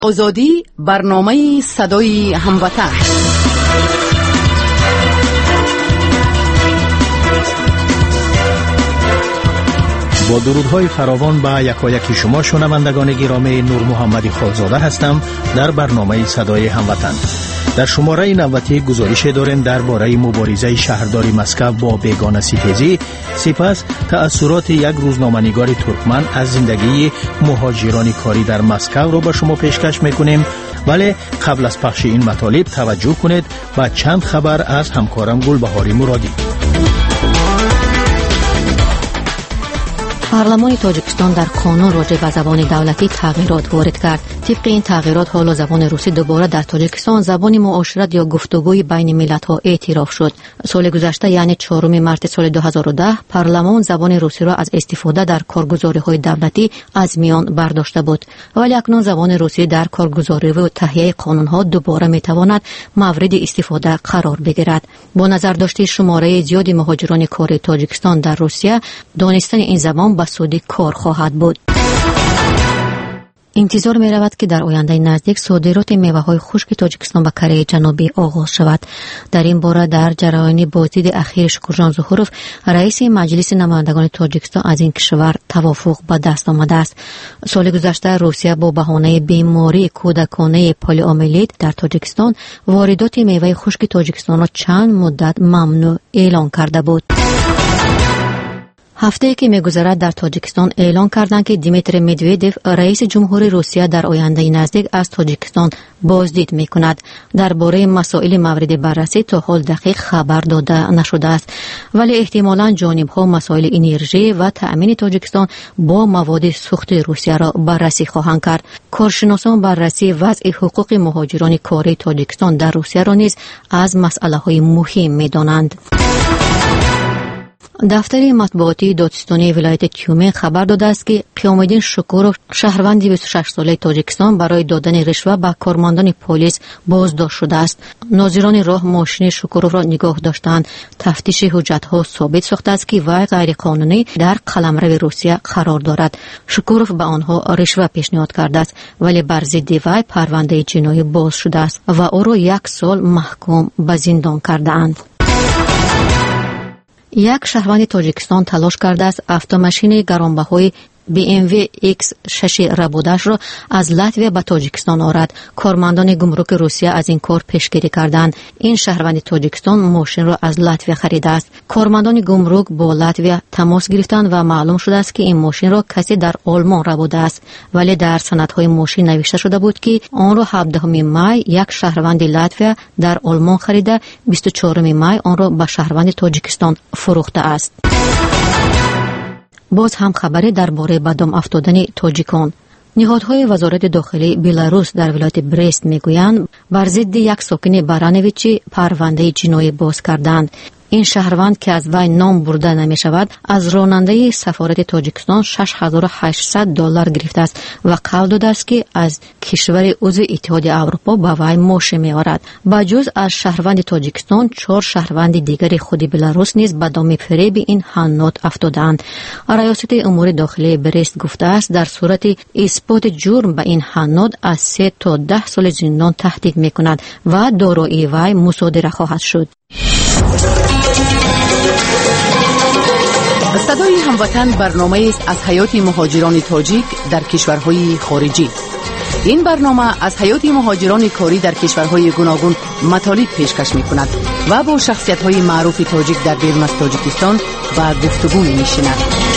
آزادی، برنامه صدای هموطن. با درودهای فراوان به یکایک شما شنوندگان گرامی، نور محمدی خالزاده هستم در برنامه صدای هموطن. در شماره 90 گزارش داریم درباره مبارزه شهرداری مسکو با بیگانه‌ستیزی، سپس تأثیرات یک روزنامه‌نگار ترکمن از زندگی مهاجران کاری در مسکو را به شما پیشکش میکنیم. ولی قبل از پخش این مطالب توجه کنید به چند خبر از همکارم گلبهاری مرادی. پارلمان تاجیکستان در قانون راجع به زبان دولتی تغییرات وارد کرد. طبق این تغییرات حالا زبان روسی دوباره در تاجیکستان زبان معاشرت یا گفتگوی بین ملت‌ها اعتراف شد. سال گذشته یعنی 4 مارس سال 2010 پارلمان زبان روسی را از استفاده در کارگزاری‌های دولتی از میان برداشته بود. ولی اکنون زبان روسی در کارگزاری و تهیه قانون‌ها دوباره می‌تواند مورد استفاده قرار بگیرد. با نظر داشته شماره زیادی مهاجران کاری تاجیکستان در روسیه، دانستن این زبان به سودی کار خواهد بود. انتظار می رود که در آینده نزدیک صادرات میوه‌های خشک تاجیکستان به کره جنوبی آغاز شود. در این باره در جریان بازدید اخیر شکرجان ظهوروف، رئیس مجلس نمایندگان تاجیکستان از این کشور توافق به دست آمده است. سال گذشته روسیه با بهانه بیماری کودکانه پالیومیلیت در تاجیکستان واردات میوه خشک تاجیکستان را چند مدت ممنوع اعلان کرده بود. هفته‌ای که می‌گذرد در تاجیکستان اعلان کردند که دیمیتری مدودوف رئیس جمهوری روسیه در آینده نزدیک از تاجیکستان بازدید می‌کند. درباره مسائل مورد بررسی تا حال دقیق خبر داده نشده است، ولی احتمالاً جانب‌ها مسائل انرژی و تأمین تاجیکستان با مواد سوخت روسیه را بررسی خواهند کرد. کارشناسان بررسی وضع حقوق مهاجران کاری تاجیکستان در روسیه را نیز از مسئله‌های مهم می‌دانند. دفتر مطبوعاتی دادستانی ولایت تیومن خبر داده است که قیام‌الدین شکوروف شهروند 26 ساله تاجیکستان برای دادن رشوه به کارمندان پلیس بازداشت شده است. ناظران راه ماشین شکوروف را نگاه داشتند. تفتیش حجت‌ها ثابت ساخته است که وی غیرقانونی در قلمرو روسیه قرار دارد. شکوروف به آنها رشوه پیشنهاد کرده است، ولی بر ضد وی پرونده جنایی باز شده است و او را 1 سال محکوم به زندان کرده‌اند. یک شهروند تاجیکستان تلاش کرده است اتوماشین گرانبهای BMW X6 ربودش را از لاتویا به تاجیکستان آورد. کارمندان گمرک روسیه از این کار پیشگیری کردند. این شهروند تاجیکستان ماشین را از لاتویا خریده است. کارمندان گمرک با لاتویا تماس گرفتند و معلوم شده است که این ماشین را کسی در آلمان ربوده است، ولی در سندهای ماشین نوشته شده بود که آن را 17 می یک شهروند لاتویا در آلمان خریده، 24 می آن را به شهروند تاجیکستان فروخته است. باز هم خبری درباره به دام افتادن تاجیکان. نهادهای وزارت داخلی بلاروس در ولایت برست میگویند بر ضد یک ساکن برانویچی پرونده جنایی باز کردند. این شهروند که از وی نام برده نمی شود از راننده سفارت تاجیکستان $6,800 گرفته است و قول داده است که از کشور عضو اتحاد اروپا به وی ماشین می آورد. با جز از شهروند تاجیکستان 4 شهروند دیگر خود بلاروس نیز به دام فریب این حنات افتادند. ریاست امور داخلی برست گفته است در صورت اثبات جرم به این حنات از 3 تا 10 سال زندان تهدید می کند و دارایی وی مصادره خواهد شد. صدای هموطن برنامه است از حیات مهاجران تاجیک در کشورهای خارجی. این برنامه از حیات مهاجران کاری در کشورهای گوناگون مطالب پیشکش می کند و با شخصیت‌های معروف تاجیک در بیرون از تاجیکستان و گفتگو می نشیند.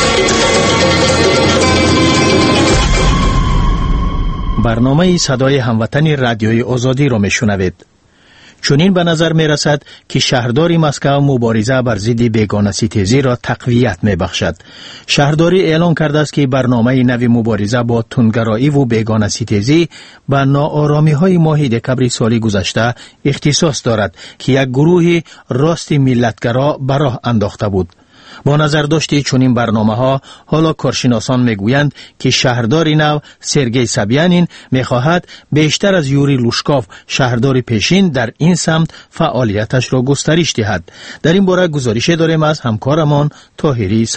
برنامه صدای هموطن رادیوی آزادی را می شنوید. چنین به نظر می رسد که شهرداری مسکو مبارزه بر ضد بیگانه‌ستیزی را تقویت می بخشد. شهرداری اعلان کرده است که برنامه نوی مبارزه با تندگرایی و بیگانه‌ستیزی به ناآرامی های ماه دکمبر سال گذشته اختصاص دارد که یک گروه راست ملتگرا به راه انداخته بود. با نظر داشته چنین برنامه‌ها حالا کارشناسان میگویند که شهردار نو سرگئی سابیانین میخواهد بیشتر از یوری لوشکوف شهردار پیشین در این سمت فعالیتش را گسترش دهد. در این باره گزارش داریم از همکارمان طاهری سفر.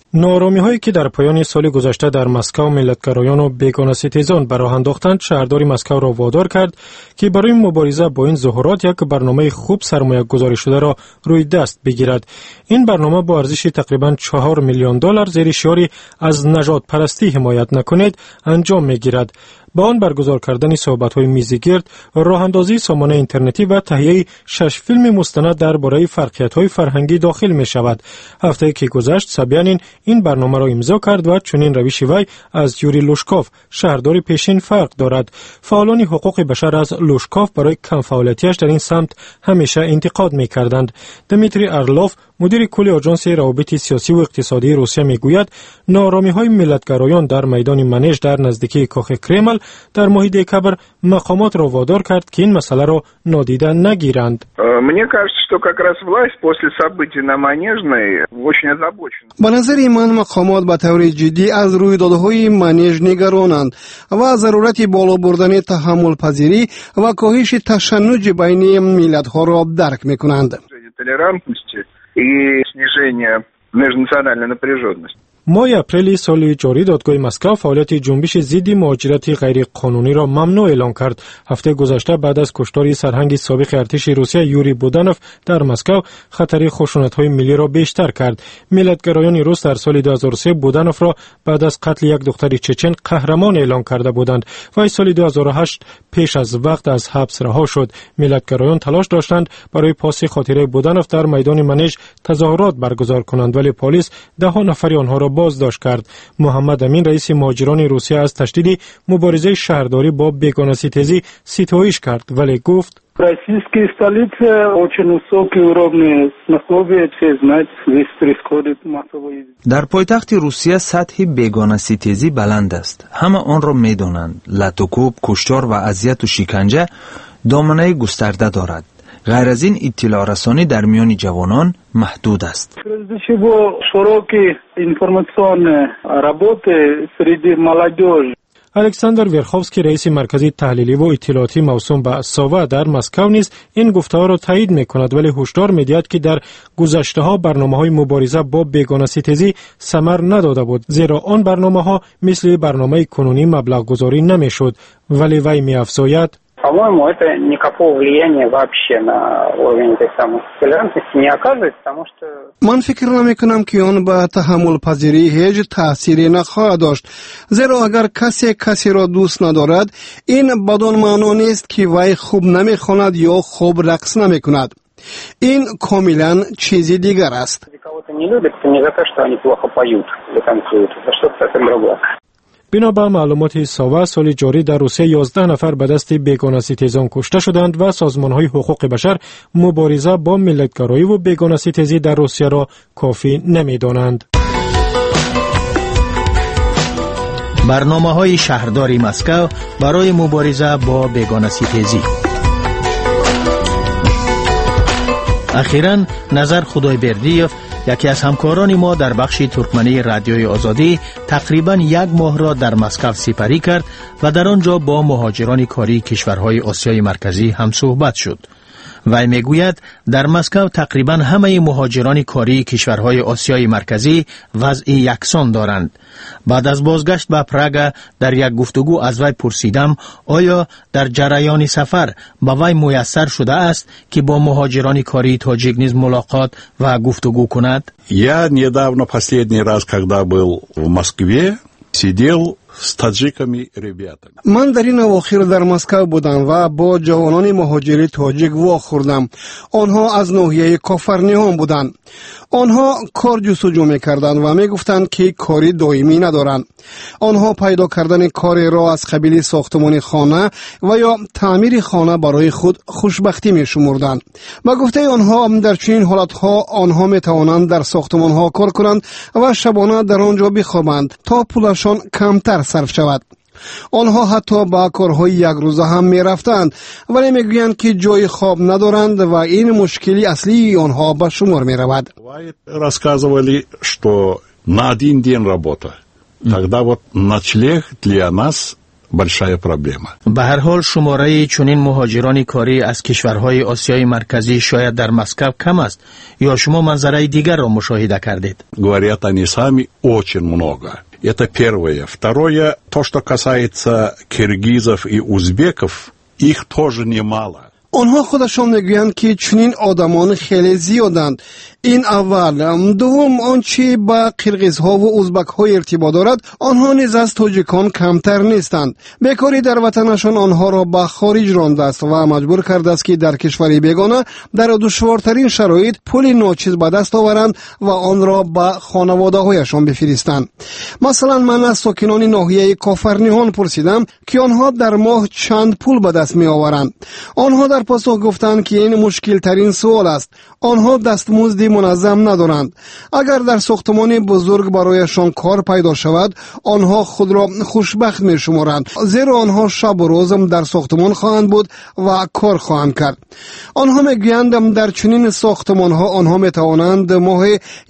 ناآرامی‌هایی که در پایان سال گذشته در مسکو ملتگرایان و بیگانه‌ستیزان به راه انداختند، شهردار مسکو را وادار کرد که برای مبارزه با این ظاهرات یک برنامه خوب سرمایه‌گذاری شده را روی دست بگیرد. این برنامه با ارزش تقریباً $4 میلیون زیر شعاری از نژاد پرستی حمایت نکنید انجام می‌گیرد. با آن برگزار کردن صحبت‌های میزگرد، راه اندازی سامانه اینترنتی و تهیه 6 فیلم مستند درباره فرقیت‌های فرهنگی داخل می‌شود. هفته‌ای که گذشت سابیانین این برنامه را امضا کرد و چنین روش وی از یوری لوشکوف شهردار پیشین فرق دارد. فعالان حقوق بشر از لوشکوف برای کم فعالیتیش در این سمت همیشه انتقاد می‌کردند. دمیتری ارلوف مدیر کل آژانس روابط سیاسی و اقتصادی روسیه میگوید ناآرامی‌های ملتگرایان در میدان منیژ در نزدیکی کاخ کرمل در ماه دکبر مقامات را وادار کرد که این مسئله را نادیده نگیرند. Мне кажется, что как раз власть после событий на Манежной очень озабочена. به نظر من مقامات به طور جدی از رویدادهای منیژ نگرانند و ضرورت بالا بردن تحمل پذیری و کاهش تشنج بین ملت‌ها را درک می‌کنند. Толерантности и снижение межнациональной напряженности. ماه اپریل سال جاری دادگاه مسکو فعالیت جنبش ضد مهاجرت غیر قانونی را ممنوع اعلام کرد. هفته گذشته بعد از کشتار سرهنگ سابق ارتش روسیه یوری بودانوف در مسکو خطر خشونت‌های ملی را بیشتر کرد. ملتگرایان روس در سال 2003 بودانوف را بعد از قتل یک دختر چچن قهرمان اعلام کرده بودند و سال 2008 پیش از وقت از حبس رها شد. ملتگرایان تلاش داشتند برای پاس خاطره بودانوف در میدان منیژ تظاهرات برگزار کنند، ولی پلیس 10 نفر آنها را بازداشت کرد. محمد امین رئیس مهاجران روسیه از تشدید مبارزه شهرداری با بیگانه‌ستیزی ستایش کرد، ولی گفت Российские столицы очень высокий уровень условия, все знают, здесь происходит массовое. در پایتخت روسیه سطح بیگانه‌ستیزی بلند است. همه آن را می‌دانند. لطوکوب، کشتار و اذیت و شکنجه دامنه گسترده دارد. غیر از این اطلاع رسانی در میان جوانان محدود است. الکساندر ورخوفسکی رئیس مرکز تحلیلی و اطلاعاتی موسوم به ساوا در مسکو نیز این گفته‌ها را تایید می‌کند، ولی هشدار می‌دهد که در گذشته‌ها برنامه‌های مبارزه با بیگانه‌ستیزی ثمر نداده بود، زیرا آن برنامه‌ها مثل برنامه کنونی مبلغ گذاری نمی‌شد. ولی وی می‌افزاید По-моему, это никакого влияния вообще на уровень этой самой толерантности не оказывает, потому что... من فکر نمی‌کنم که آن به تحمل پذیری هیچ تأثیری نخواهد داشت، زیرا اگر کسی را دوست ندارد این بدون معنا نیست که وی خوب نمی‌خواند یا خوب رقص نمی‌کند. این کاملا چیزی دیگر است. Кого-то не любят, это не за то, что они плохо поют или танцуют, это что-то совсем другое. بنابر معلومات ساوا سال جاری در روسیه 11 نفر به دست بیگانه‌ستیزان کشته شدند و سازمان‌های حقوق بشر مبارزه با ملتگرایی و بیگانه‌ستیزی در روسیه را کافی نمی‌دانند. برنامه‌های شهرداری مسکو برای مبارزه با بیگانه‌ستیزی. اخیراً نظر خدایبردیوف یکی از همکاران ما در بخش ترکمنی رادیوی آزادی تقریباً 1 ماه را در مسکو سپری کرد و در آنجا با مهاجران کاری کشورهای آسیای مرکزی هم صحبت شد. وی میگوید در مسکو تقریباً همه مهاجران کاری کشورهای آسیای مرکزی وضع یکسان دارند. بعد از بازگشت به پراگ در یک گفتگو از وی پرسیدم آیا در جریان سفر به وی میسر شده است که با مهاجران کاری تاجیک نیز ملاقات و گفتگو کند؟ Я недавно последний раз, когда был в Москве, сидел с таджиками ребятами. من در این اواخر در مسکو بودم و با جوانان مهاجری تاجیک واخوردم. آنها از ناحیه کافرنیان بودند. آنها کار جستجو می‌کردند و می‌گفتند که کاری دائمی ندارند. آنها پیدا کردن کاری را از قبیل ساختمان خانه و یا تعمیر خانه برای خود خوشبختی می‌شمردند. و گفته آنها در چنین حالت‌ها آنها می‌توانند در ساختمان‌ها کار کنند و شبانه در آنجا بخوابند تا پولشان کمتر صرف شود. آنها حتی با کارهای یک روزه هم می رفتند، ولی می گویند که جای خواب ندارند و این مشکلی اصلی آنها به شمار می رود. Рассказывали, что на один день работа. Тогда вот ночлег для нас большая проблема. به هر حال شماره چنین مهاجران کاری از کشورهای آسیای مرکزی شاید در مسکو کم است یا شما منظره دیگر را مشاهده کردید؟ Говорят они сами очень много. Это первое. Второе, то, что касается киргизов и узбеков, их тоже немало. آنها خودشان میگویند که چنین آدمان خیلی زیادند. این اول. دوم، آنچه با قرقیزها و ازبک‌ها ارتباط دارد، آنها نیز از تاجیکان کمتر نیستند. بیکاری در وطنشان آنها را به خارج رانده است و مجبور کرده است که در کشوری بیگانه در دشوارترین شرایط پول ناچیز به دست آورند و آن را به خانواده‌هایشان بفرستند. مثلا من از ساکنان ناحیه کافرنیهان پرسیدم که آنها در ماه چند پول به دست می آورند. آنها در پاسخ گفتند که این مشکل ترین سوال است. آنها دستمزدی منظم ندارند. اگر در ساختمان بزرگ برایشان کار پیدا شود، آنها خود را خوشبخت می شمارند، زیرا آنها شب و روز در ساختمان خواهند بود و کار خواهند کرد. آنها میگویند در چنین ساختمان ها آنها می توانند ماه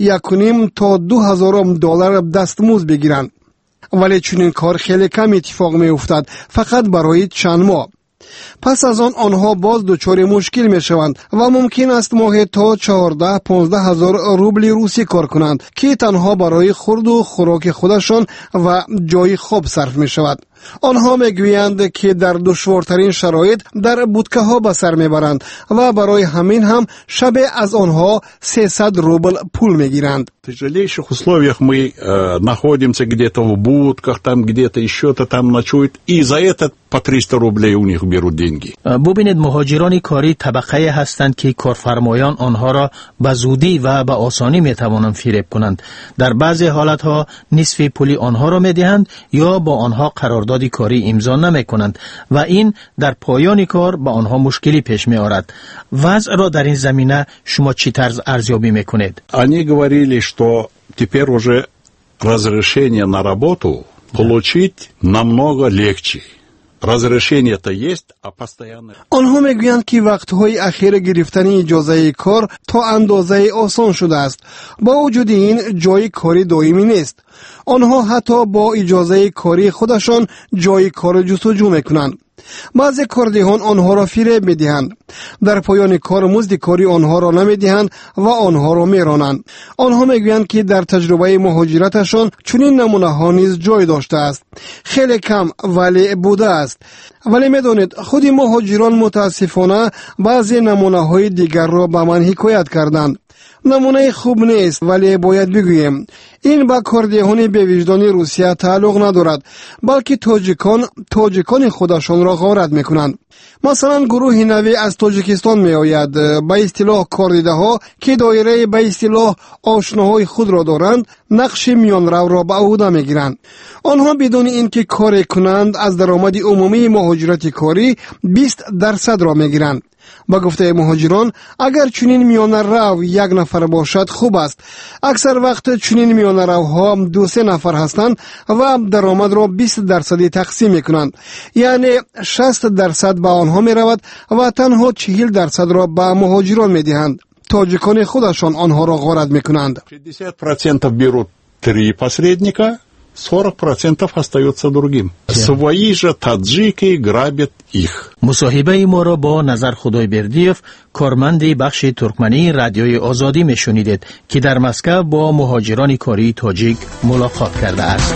1.5 تا 2,000 دلار دستمزد بگیرند. ولی چنین کار خیلی کم اتفاق می افتد، فقط برای چند ماه. پس از آنها باز دچار مشکل می شوند و ممکن است ماه تا 14-15 هزار روبل روسی کار کنند که تنها برای خورد و خوراک خودشان و جای خواب صرف می شود. آنها میگویند که در دشوارترین شرایط در بودکه ها به سر میبرند و برای همین هم شب از آنها 300 روبل пул میگیرند. В тяжелейших условиях мы находимся где-то в будках, там где-то еще-то там ночуют, и за это по 300 рублей у них берут деньги. ببینید مهاجران کاری طبقه هستند که کارفرمایان آنها را به زودی و به آسانی میتوانند فریب کنند. در بعضی حالت ها نصف پول آنها را میدهند یا با آنها قرارداد کاری امضا نمی کنند و این در پایان کار با آنها مشکلی پیش می آورد. وضع را در این زمینه شما چی طرز ارزیابی می کنید؟ Они говорили, что теперь уже разрешение на работу получить намного легче. разрешение-то есть, а постоянно... آنها میگویند که وقتهای اخیر گرفتن اجازه کار تا اندازه آسان شده است. با وجود این جای کاری دائمی نیست. آنها حتی با اجازه کاری خودشان جای کار جستجو میکنند. بعضی کاردهان آنها را فریب میدهند. در پایان کار مزد کاری آنها را نمیدهند و آنها را میرانند. آنها میگویند که در تجربه مهاجرتشان چنین نمونه ها نیز جای داشته است. خیلی کم ولی بوده است. ولی میدانید خود مهاجران متاسفانه بعضی نمونه های دیگر را به من حکایت کردند. نمونه خوب نیست ولی باید بگویم این با کاردهان بی‌وجدان روسیه تعلق ندارد، بلکه تاجیکان خودشان را غارت میکنند. مثلا گروه نوی از تاجیکستان می آید. به اصطلاح کاردیده ها که دایره به اصطلاح آشناهای خود را دارند نقش میانرو را به عهده می گیرند. آنها بدون اینکه کار کنند از درآمد عمومی مهاجرت کاری 20% را می گیرند. با گفته مهاجران اگر چنین میانرو یک نفر باشد خوب است. اکثر وقت چنین میانروها 2-3 نفر هستند و درآمد را 20% تقسیم میکنند. یعنی 60% به آنها میرود و تنها 40% را به مهاجران میدهند. تاجیکان خودشان آنها را غارت میکنند. 60% берут 3 посредника, 40% остается другим. Свои же таджики грабят их. مصاحبه ما را با نظر خدایبردیف کارمند بخش ترکمنی رادیوی آزادی میشنیدید که در مسکو با مهاجران کاری تاجیک ملاقات کرده است.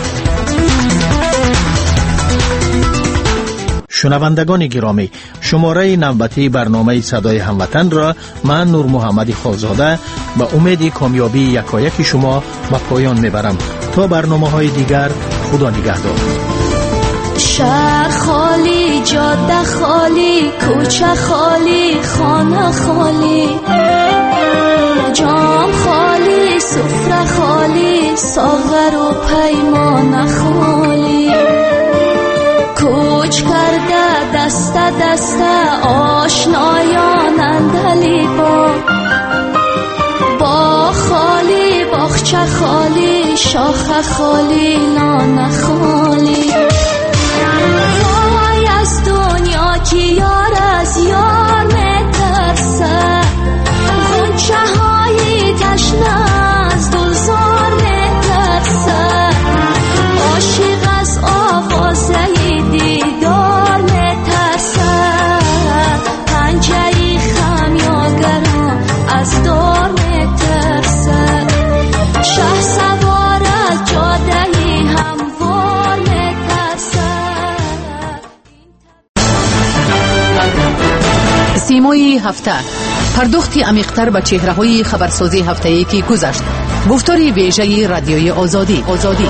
شنوندگان گرامی، شماره نوبتی برنامه صدای هموطن را من نور محمد خالزاده با امید کامیابی یکایک شما به پایان میبرم. تا برنامه‌های دیگر، خدا نگهدار. شهر خالی، جاده خالی، کوچه خالی، خانه خالی، جام خالی، سفره خالی، ساغر و پیمان خالی. کوچ کرده دست دست آشنایان اندلی با خالی، باغچه خالی، شاخه خالی، لانه خالی. وای از دنیا که یار از یار میترسه، غنچه های تشنه از گلزار میترسه، عاشق از آوازه دی سیمای هفته، پرداختی عمیق‌تر به چهره‌های خبرسازی هفته‌ای که گذشت. گفتار ویژه رادیوی آزادی.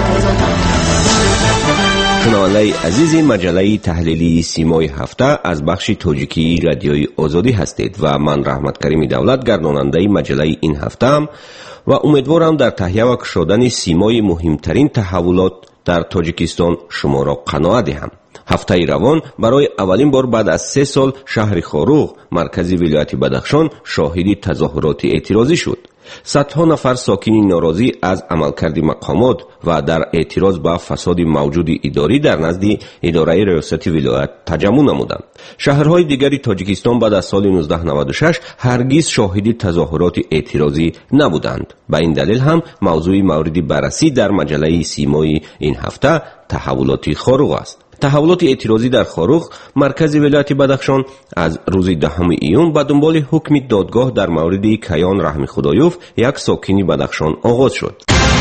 شنوندگان عزیز مجله تحلیلی سیمای هفته از بخش تاجیکی رادیوی آزادی هستید و من رحمت کریم دولت گرداننده مجله این هفته‌ام و امیدوارم در تهیه و کشودن سیمای مهمترین تحولات در تاجیکستان شما را قناعت دهم. هفته روان برای اولین بار بعد از 3 سال شهر خاروغ مرکزی ولایت بدخشان شاهد تظاهرات اعتراضی شد. صدها نفر ساکنین ناراضی از عملکرد مقامات و در اعتراض به فساد موجود اداری در نزد اداره ریاست ولایت تجمع نمودند. شهرهای دیگری تاجیکستان بعد از سال 1996 هرگز شاهد تظاهرات اعتراضی نبودند. به این دلیل هم موضوع مورد بررسی در مجله سیمای این هفته تحولات خاروغ است. تحولات اعتراضی در خاروغ مرکز ولایت بدخشان از روز 10 ایون به دنبال حکم دادگاه در مورد کیان رحمی خدایوف یک ساکن بدخشان آغاز شد.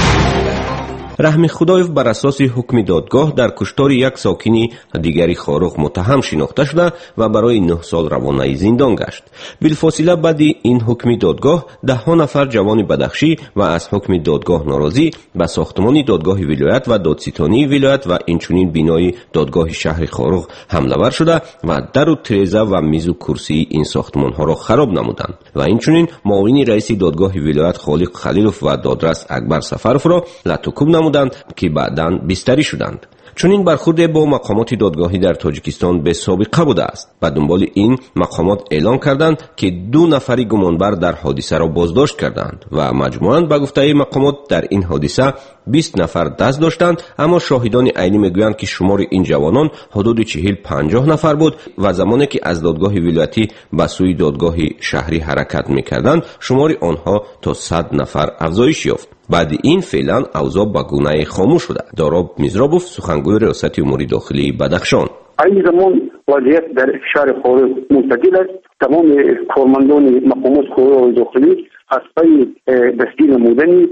رحمی خدایوف بر اساس حکم دادگاه در کشتار یک ساکن دیگری خاروغ متهم شناخته شده و برای 9 سال روانه زندان گشت. بلافاصله بعد این حکم دادگاه 10 نفر جوان بدخشی و از حکم دادگاه ناراضی به ساختمان دادگاه ولایت و دادستانی ولایت و اینچنین بینای دادگاه شهر خاروغ حمله ور شده و در و تریزه و میز و کرسی این ساختمان ها را خراب نمودند و اینچنین معاون رئیس دادگاه ولایت خالق خلیلوف و دادرس اکبر سفروف را لطوکوب نمودند که بعداً بستری شدند. چون این برخورد با مقامات دادگاهی در تاجیکستان به سابقه بوده است. به دنبال این مقامات اعلام کردند که 2 نفر گمانبر در حادثه را بازداشت کردند و مجموعاً به گفته مقامات در این حادثه 20 نفر دست داشتند، اما شاهدان عینی میگویند که شمار این جوانان حدود 40-50 نفر بود و زمانی که از دادگاه ولایتی به سوی دادگاه شهری حرکت میکردند شمار آنها تا 100 نفر افزایش یافت. بعد این فعلا اوضاع به گونه خاموش شده. داراب میزرابوف سخنگوی ریاست امور داخلی بدخشان: این زمان وضعیت در شهر خاروغ معتدل است. تمام کارمندان مقامات خاروغ داخلی از پی دستگیر نمودن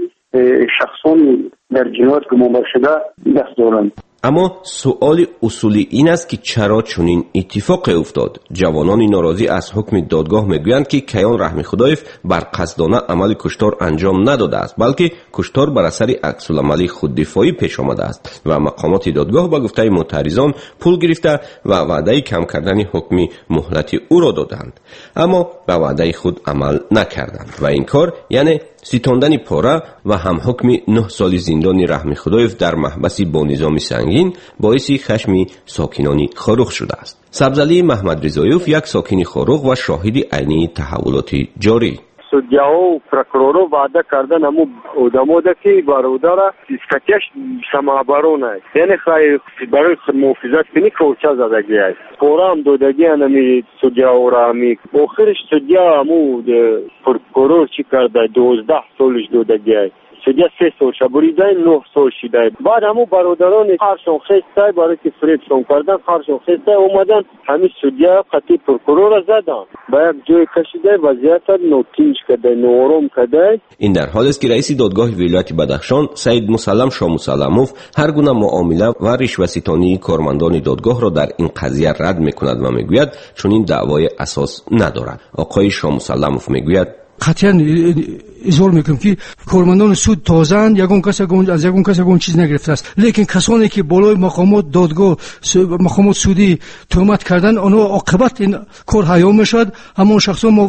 شخصان در جنایت گمانبر شده دست دارند. اما سؤال اصولی این است که چرا چنین اتفاقی افتاد؟ جوانان ناراضی از حکم دادگاه میگویند که کیان رحمی خدایوف بر قصدانه عمل کشتار انجام نداده است، بلکه کشتار بر اثر عکس‌العمل خوددفاعی پیش آمده است و مقامات دادگاه با گفته معترضان پول گرفته و وعده کم کردن حکم مهلت او را دادند، اما به وعده خود عمل نکردند و این کار یعنی ستاندن پاره و هم حکم 9 سال زندان رحمی خدایوف در محبس با نظام سنگین باعث خشم ساکنان خاروغ شده است. سبزعلی محمد رضایوف یک ساکن خاروغ و شاهد عینی تحولات جاری: судья و прокуроров вa'да кардан аму одамода ки бародара статьяш самооборона аст, яъне барои муҳофизат кини корча задагӣ аст. пора ҳам додагӣ анами судьяора ҳами охириш судья аму прокурор чӣ карда 12 солиш додагӣ аст. судья 3 сол шабуридай 9 сол шидай. баъд ҳаму бародарони ҳаршон хестай барои ки фиребшон кардан ҳаршон хестай омадан ҳами судья қати прокурора задан ба як ҷое кашидай вазъиятро нотинҷ кардай ноором кардай. این در حال است که رئیس دادگاه ولایت بدخشان سید مسلم شاه مسلموف هر گونه معامله و رشوه‌ستانی کارمندان دادگاه را در این قضیه رد میکند و میگوید چون این دعوای اساس ندارد. آقای شاه مسلموف میگوید قطعاً اظهار میکنم که کارمندان سود تازه‌اند، یگان کس از یگان کس چیز نگرفته است، لیکن کسانی که بالای مقامات دادگاه مقامات سودی تهمت کردن آنها عاقبت این کار حیا میشد. همون شخصا ما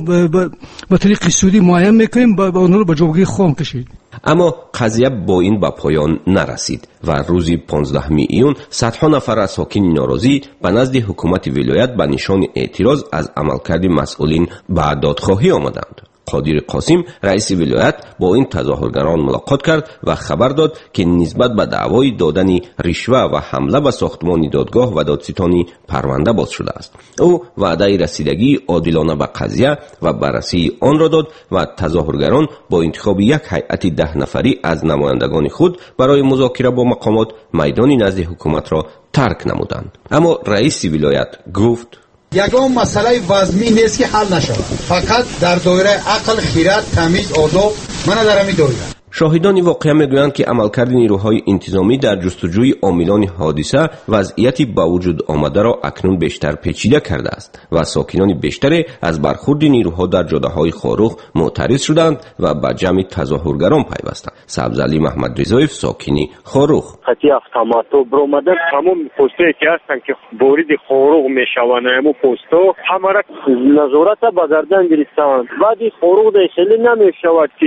به طریق سودی معین میکنیم با آنها رو به جوگی خام کشید. اما قضیه با این به پایان نرسید و روز 15 ایون صدها نفر از ساکنین ناراضی به نزد حکومت ولایت به نشان اعتراض از عملکرد مسئولین به دادخواهی آمدند. قادر قاسم رئیس ولایت با این تظاهرگران ملاقات کرد و خبر داد که نسبت به دعوای دادن رشوه و حمله به ساختمان دادگاه و دادستانی پرونده باز شده است. او وعده رسیدگی عادلانه به قضیه و بررسی آن را داد و تظاهرگران با انتخاب یک هیئت 10 نفری از نمایندگان خود برای مذاکره با مقامات میدان نزد حکومت را ترک نمودند. اما رئیس ولایت گفت یگان مسئله وضمی نیست که حل نشود، فقط در دایره عقل، خیرات، تمیز، آداب من در همین دایره. شاهدان واقعه میگویند که عملکرد نیروهای انتظامی در جستجوی عاملان حادثه وضعیتی با وجود آمده را اکنون بیشتر پیچیده کرده است و ساکنان بیشتری از برخورد نیروها در جاده‌های خاروخ معترض شدند و به جمع تظاهرگران پیوستند. سبزعلی محمد رضایف ساکنی خاروخ: خطی автоматو برآمدن تمام پستایی که هستن که وارد خاروخ میشوند همون پستا همه را نظارت به گردن گرفتند. بعد خاروخ دیگه نمیشود که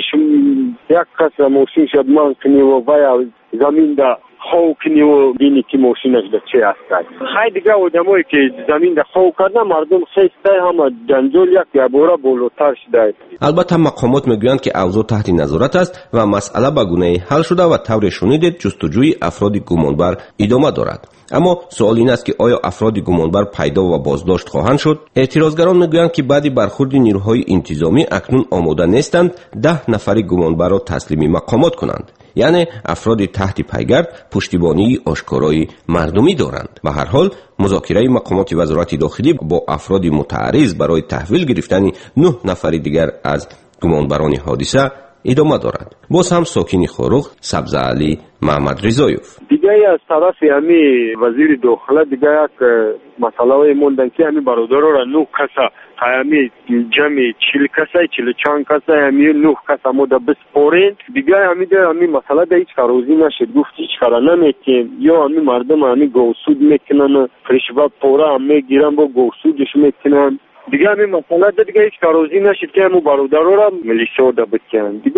یک کس ماشین شد من کنی و باید زمین دا خواه کنی و بینی که ماشینش دا چه هست. خیلی دیگه آدمایی که زمین دا خواه کردن مردم خیسته همه جنجال یک یابورا بولوتر شده. البته مقامات میگویند که اوضاع تحت نظارت است و مسئله به گونه حل شده و طور شنیدید جستجوی افراد گمانبر ادامه دارد. اما سوال این است که آیا افراد گمانبر پیدا و بازداشت خواهند شد؟ اعتراضگران میگویند که بعد برخورد نیروهای انتظامی اکنون آماده نیستند 10 نفر گمانبر را تسلیم مقامات کنند. یعنی افراد تحت پیگرد پشتیبانی آشکارای مردمی دارند. به هر حال مذاکره مقامات وزارت داخلی با افراد متعرض برای تحویل گرفتن 9 نفر دیگر از گمانبران حادثه ادامه دارد. باز هم ساکن خاروخ سبزعلی محمد رضایف: دیگه از طرف همی وزیر داخله دیگه یک مسئله موندن که همی برادرها را 9 کسا همی جمع 40 کسا 40 کسا همی 9 کسا مودا بسپارین. دیگه همی مسئله ده هیچ کاروزی نشد. گفت هیچ کارا نمیکنیم یا همی مردم همی گوسود میکنن فرشبه پورا همی گیرن با گوسودش میکنن. دیگه همین مسئله دیگه هیچ کاروزی نشد که همون برادرها را ملیشا دا بکنن. دیگه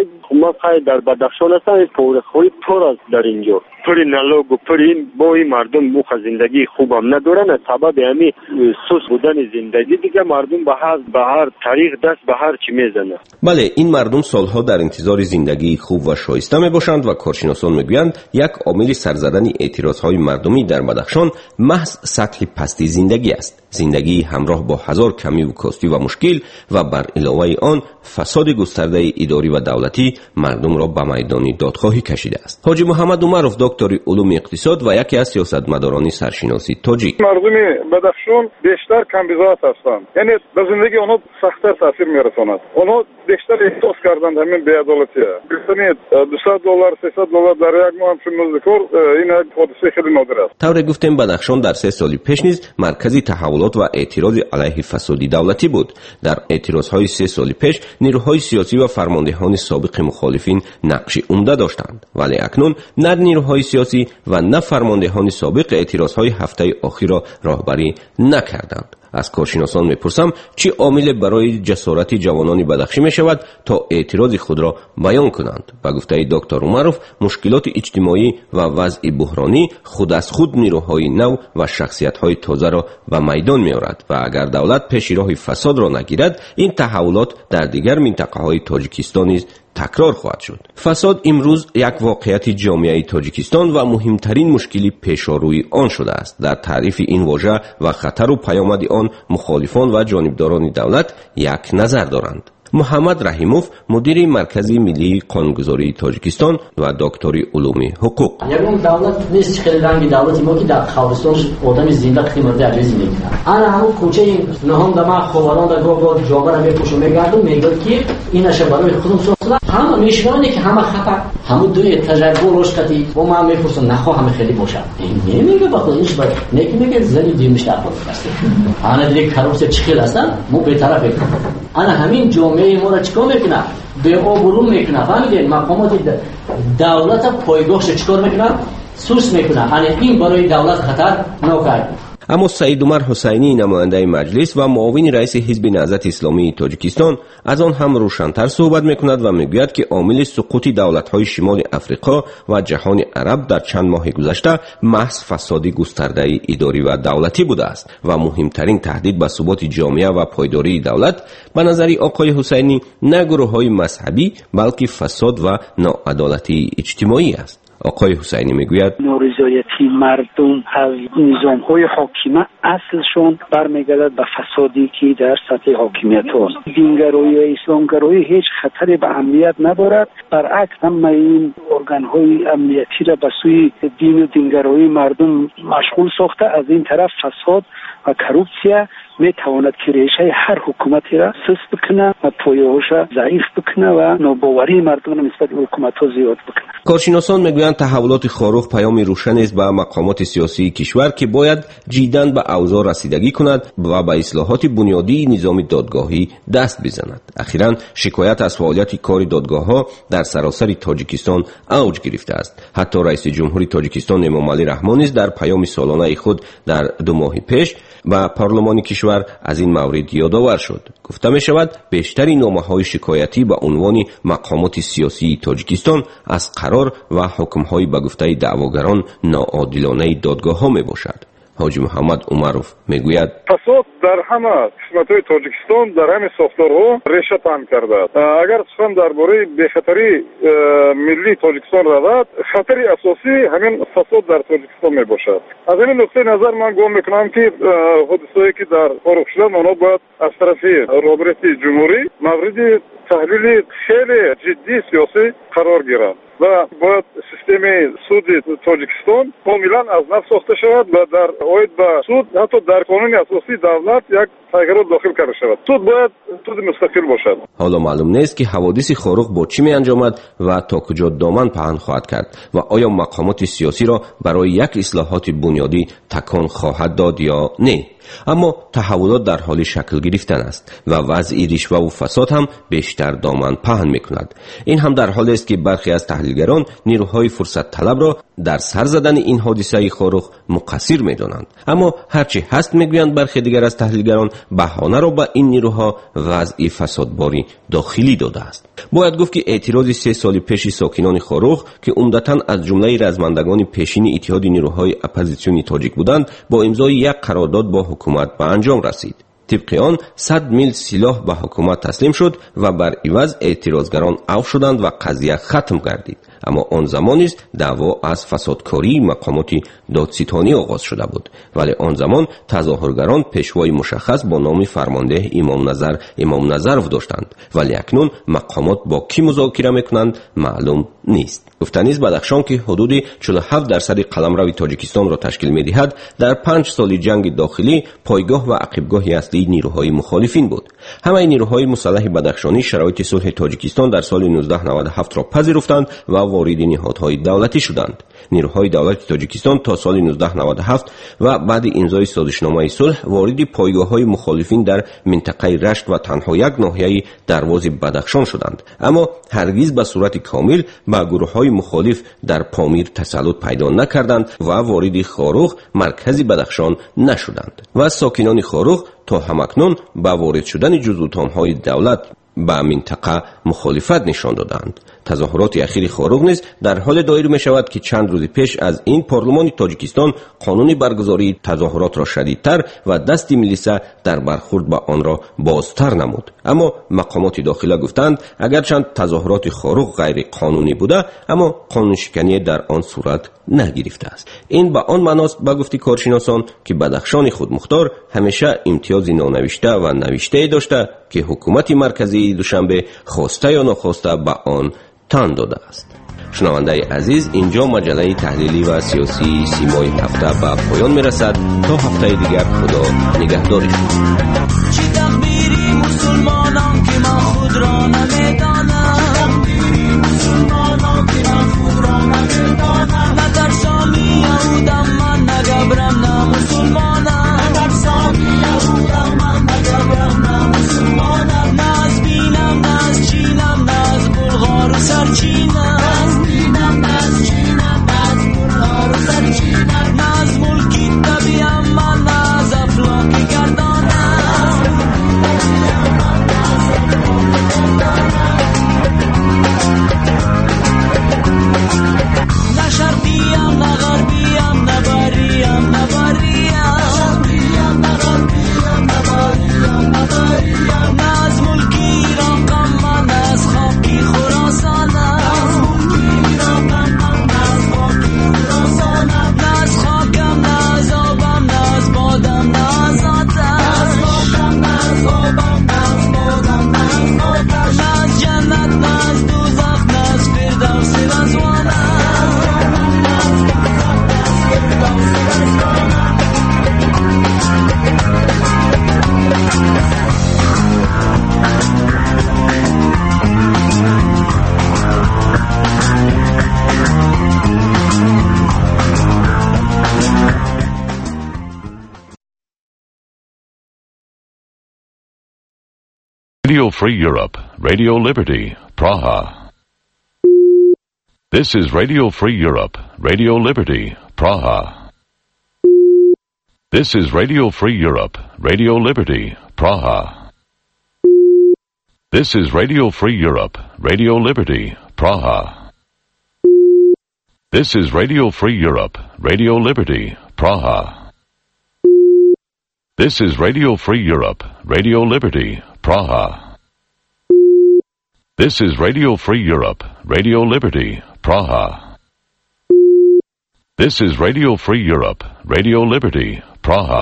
خیلی در بدخشان هستن پور خوی پر است در اینجا پری نلوگ و پری با این مردم موخ زندگی خوب هم ندارن. سبب همین سوس بودن زندگی دیگه مردم به هر طریق دست به هر چی میزنه. بله، این مردم سالها در انتظار زندگی خوب و شایسته میباشند و کارشناسان میگویند یک عامل سرزدن اعتراضهای مردمی در بدخشان محض سطح پستی زندگی است. زندگی همراه با هزار کمی و کاستی و مشکل و بر علاوه آن فساد گسترده اداری و دولتی مردم را به میدان دادخواهی کشیده است. حاجی محمد عمرов دکتر علوم اقتصاد و یکی از سیاستمداران سرشناسی تاجیک: مردم بدخشان بیشتر کمبزات هستند. یعنی به زندگی آنها سخت‌تر تاثیر میرساند. آنها بیشتر احساس کردند همین بی‌عدالتی. ببینید $200 $300 در یک ماه هم مزدکار این حادثه خیلی نادر است. طور گفتیم بدخشان در 3 سال پیش نیز مرکزی تحولات و اعتراض علیه فساد دولتی بود. در اعتراضهای 3 سال پیش نیروهای سیاسی و فرماندهان سابق مخالفین نقش عمده داشتند، ولی اکنون نه نیروهای سیاسی و نه فرماندهان سابق اعتراضهای هفته اخیر را راهبری نکردند. از کارشناسان میپرسم چه عامل برای جسارت جوانان بدخشی می شود تا اعتراض خود را بیان کنند. به گفته دکتر عمرов مشکلات اجتماعی و وضع بحرانی خود از خود نیروهای نو و شخصیت‌های تازه را به میدان می‌آورد و اگر دولت پیش راه فساد را نگیرد این تحولات در دیگر منطقه‌های تاجیکستان نیز تکرار خواهد شد. فساد امروز یک واقعیت جامعه تاجیکستان و مهمترین مشکلی پیشاروی آن شده است. در تعریف این واژه و خطر و پیامد آن مخالفان و جانبداران دولت یک نظر دارند. محمد رحیموف مدیر مرکزی ملی قانونگذاری تاجیکستان و دکتری علوم حقوق: یگان دولت نیست خیلی رنگی دولتی ما که در خاورستانش آدم زنده خدمت در زندگی میکنه. انا همون کوچه نهم دما خواران در گوگل جامعه میپوشم میگردم میگه که این اش برای خودم سوسلا همه میشونه که همه خطا همون دوی تجربه روشکتی و ما میپرسن نخواه همه خیلی باشه این نمیگه با خودش باید نمیگه زنی دیمش در خود است. انا دیگه کاروس چخیل هستن مو به طرف انا همین جامعه ما را چیکار میکنه به آبرو میکنه فهمیدین مقامات دولت پایگاهش چیکار میکنه سوس میکنه این برای دولت خطر نوکر. اما سعید عمر حسینی نماینده مجلس و معاون رئیس حزب نهضت اسلامی تاجیکستان از آن هم روشن‌تر صحبت میکند و میگوید که عامل سقوط دولت‌های شمال افریقا و جهان عرب در چند ماه گذشته محض فساد گسترده اداری و دولتی بوده است و مهمترین تهدید به ثبات جامعه و پایداری دولت به نظر آقای حسینی نه گروه‌های مذهبی بلکه فساد و ناعدالتی اجتماعی است. آقای حسینی میگوید نارضایتی مردم از نظام‌های حاکمه اصلشون برمیگردد به فسادی که در سطح حاکمیت هست. دینگرایی و اسلامگرایی هیچ خطری به امنیت ندارد، برعکس همه این ارگان‌های امنیتی را به سوی دین و دینگرایی مردم مشغول ساخته. از این طرف فساد و کروپسیا میتواند که ریشه هر حکومتی را سست بکنه و پایه‌هاش ضعیف بکنه و ناباوری مردم را نسبت به حکومت‌ها زیاد بکنه. کارشناسان میگویند تحولات خاروخ پیامی روشنی است به مقامات سیاسی کشور که باید جداً به اوضاع رسیدگی کند و به اصلاحات بنیادی نظام دادگاهی دست بزند. اخیراً شکایت از فعالیت کار دادگاه‌ها در سراسر تاجیکستان اوج گرفته است. حتی رئیس جمهوری تاجیکستان امامعلی رحمانی نیز در پیام سالانه خود در 2 ماه پیش و پارلمان کشور از این مورد یادآور شد. گفته می شود بیشتری نامه‌های شکایتی به عنوان مقامات سیاسی تاجیکستان از قرار و حکم‌های به گفته دعواگران ناعادلانه دادگاه‌ها می باشد. حاجی محمد عمروف میگوید فساد در همه قسمت‌های تاجیکستان در همه ساختارها ریشه پهن کرده است. اگر سخن درباره بخطری ملی تاجیکستان رود، خطری اساسی همین فساد در تاجیکستان می باشد. از این نقطه نظر من گمان میکنم که حادثه‌ای که در خاروخ شدن آنها باید از طرف رابطه جمهوری مورد تحلیل خیلی جدی سیاسی قرار گیرد و باید سیستم سود تاجیکستان کاملا از نو ساخته شود و در اوید به سود حتی در قانون اساسی دولت یک تغییرات داخل کرده شود. سود باید سود مستقل باشد. حالا معلوم نیست که حوادث خاروخ با چی می انجامد و تا کجا دامن پهن خواهد کرد و آیا مقامات سیاسی را برای یک اصلاحات بنیادی تکان خواهد داد یا نه. اما تحولات در حال شکل گرفتن است و وضع رشوه و فساد هم بیشتر دامن پهن میکند. این هم در حالی است که برخی از تحلیلگران نیروهای فرصت طلب را در سر زدن این حادثه خاروخ مقصر میدانند. اما هرچی هست میگویند برخی دیگر از تحلیلگران بهانه را به این نیروها وضع فسادباری داخلی داده است. باید گفت که اعتراض 3 سال پیش ساکنان خاروخ که عمدتاً از جمله رزمندگان پیشین اتحاد نیروهای اپوزیسیونی تاجیک بودند با امضای یک قرارداد با حکومت به انجام رسید. طبق آن 100 میل سلاح به حکومت تسلیم شد و بر عوض اعتراضگران عفو شدند و قضیه ختم گردید. اما آن زمان است دعوا از فسادکاری مقامات دادستانی آغاز شده بود، ولی آن زمان تظاهرگران پیشوای مشخص با نام فرمانده امام نظرov داشتند، ولی اکنون مقامات با کی مذاکره میکنند معلوم نیست. گفتنی است بدخشان که حدود 47% قلمرو تاجیکستان را تشکیل می‌دهد در 5 سال جنگ داخلی پایگاه و عقبگاهی اصلی نیروهای مخالفین بود. همه نیروهای مسلح بدخشانی شرایط صلح تاجیکستان در سال 1997 را پذیرفتند و وارد نهادهای دولتی شدند. نیروهای دولتی تاجیکستان تا سال 1997 و بعد امضای سازشنامه صلح وارد پایگاه‌های مخالفین در منطقه رشت و تنها یک ناحیه دروازه بدخشان شدند، اما هرگز به صورت کامل به گروه‌های مخالف در پامیر تسلط پیدا نکردند و وارد خاروخ مرکز بدخشان نشدند و ساکنان خاروخ تا همکنون با وارد شدن جزوتام‌های دولت به منطقه مخالفت نشان دادند. تظاهرات اخیر خاروخ نیز در حال دایر می شود که چند روز پیش از این پارلمان تاجیکستان قانون برگزاری تظاهرات را شدیدتر و دست ملیسه در برخورد با آن را بازتر نمود. اما مقامات داخله گفتند اگرچند تظاهرات خاروخ غیر قانونی بوده، اما قانون شکنی در آن صورت نگرفته است. این به آن معناست به گفته کارشناسان که بدخشان خودمختار همیشه امتیاز نانوشته و نوشته داشته که حکومت مرکزی دوشنبه خواسته یا ناخواسته به آن تن داده است. شنونده عزیز، اینجا مجله تحلیلی و سیاسی سیمای هفته به پایان میرسد. تا هفته دیگر خدا نگهدارش. چی تقدیری مسلمانان که من خود را نمیدانم، نترسامی یهودم من نگبرم نه مسلمانم، نه از بینم نه از چینم نه از بلغار و سرچینم، نه از ملکی طبیعم من نه از افلاک گردانم. Radio Free Europe, Radio Liberty, Praha. This is Radio Free Europe, Radio Liberty, Praha. This is Radio Free Europe, Radio Liberty, Praha. This is Radio Free Europe, Radio Liberty, Praha. This is Radio Free Europe, Radio Liberty, Praha. This is Radio Free Europe, Radio Liberty, Praha. This is Radio Free Europe, Radio Liberty, Praha. This is Radio Free Europe, Radio Liberty, Praha.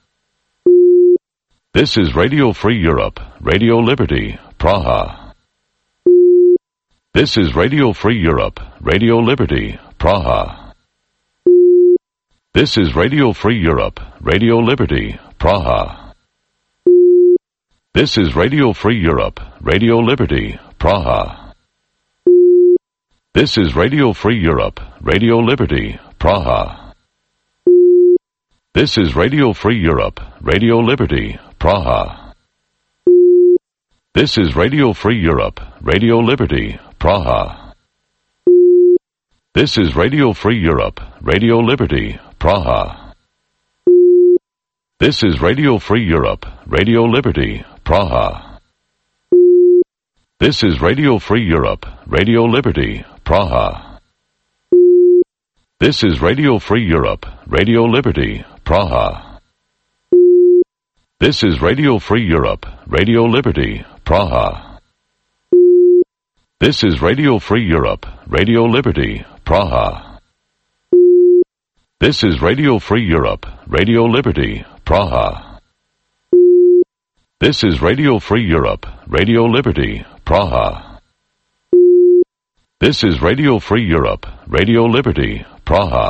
This is Radio Free Europe, Radio Liberty, Praha. This is Radio Free Europe, Radio Liberty, Praha. This is Radio Free Europe, Radio Liberty, Praha. This is Radio Free Europe, Radio Liberty, Praha. This is Radio Free Europe, Radio Liberty, Praha. This is Radio Free Europe, Radio Liberty, Praha. This is Radio Free Europe, Radio Liberty, Praha. This is Radio Free Europe, Radio Liberty, Praha. This is Radio Free Europe, Radio Liberty, Praha. This is Radio Free Europe, Radio Liberty, Praha. This is Radio Free Europe, Radio Liberty, Praha. This is Radio Free Europe, Radio Liberty, Praha. This is Radio Free Europe, Radio Liberty, Praha. This is Radio Free Europe, Radio Liberty, Praha. This is Radio Free Europe, Radio Liberty, Praha. This is Radio Free Europe, Radio Liberty, Praha.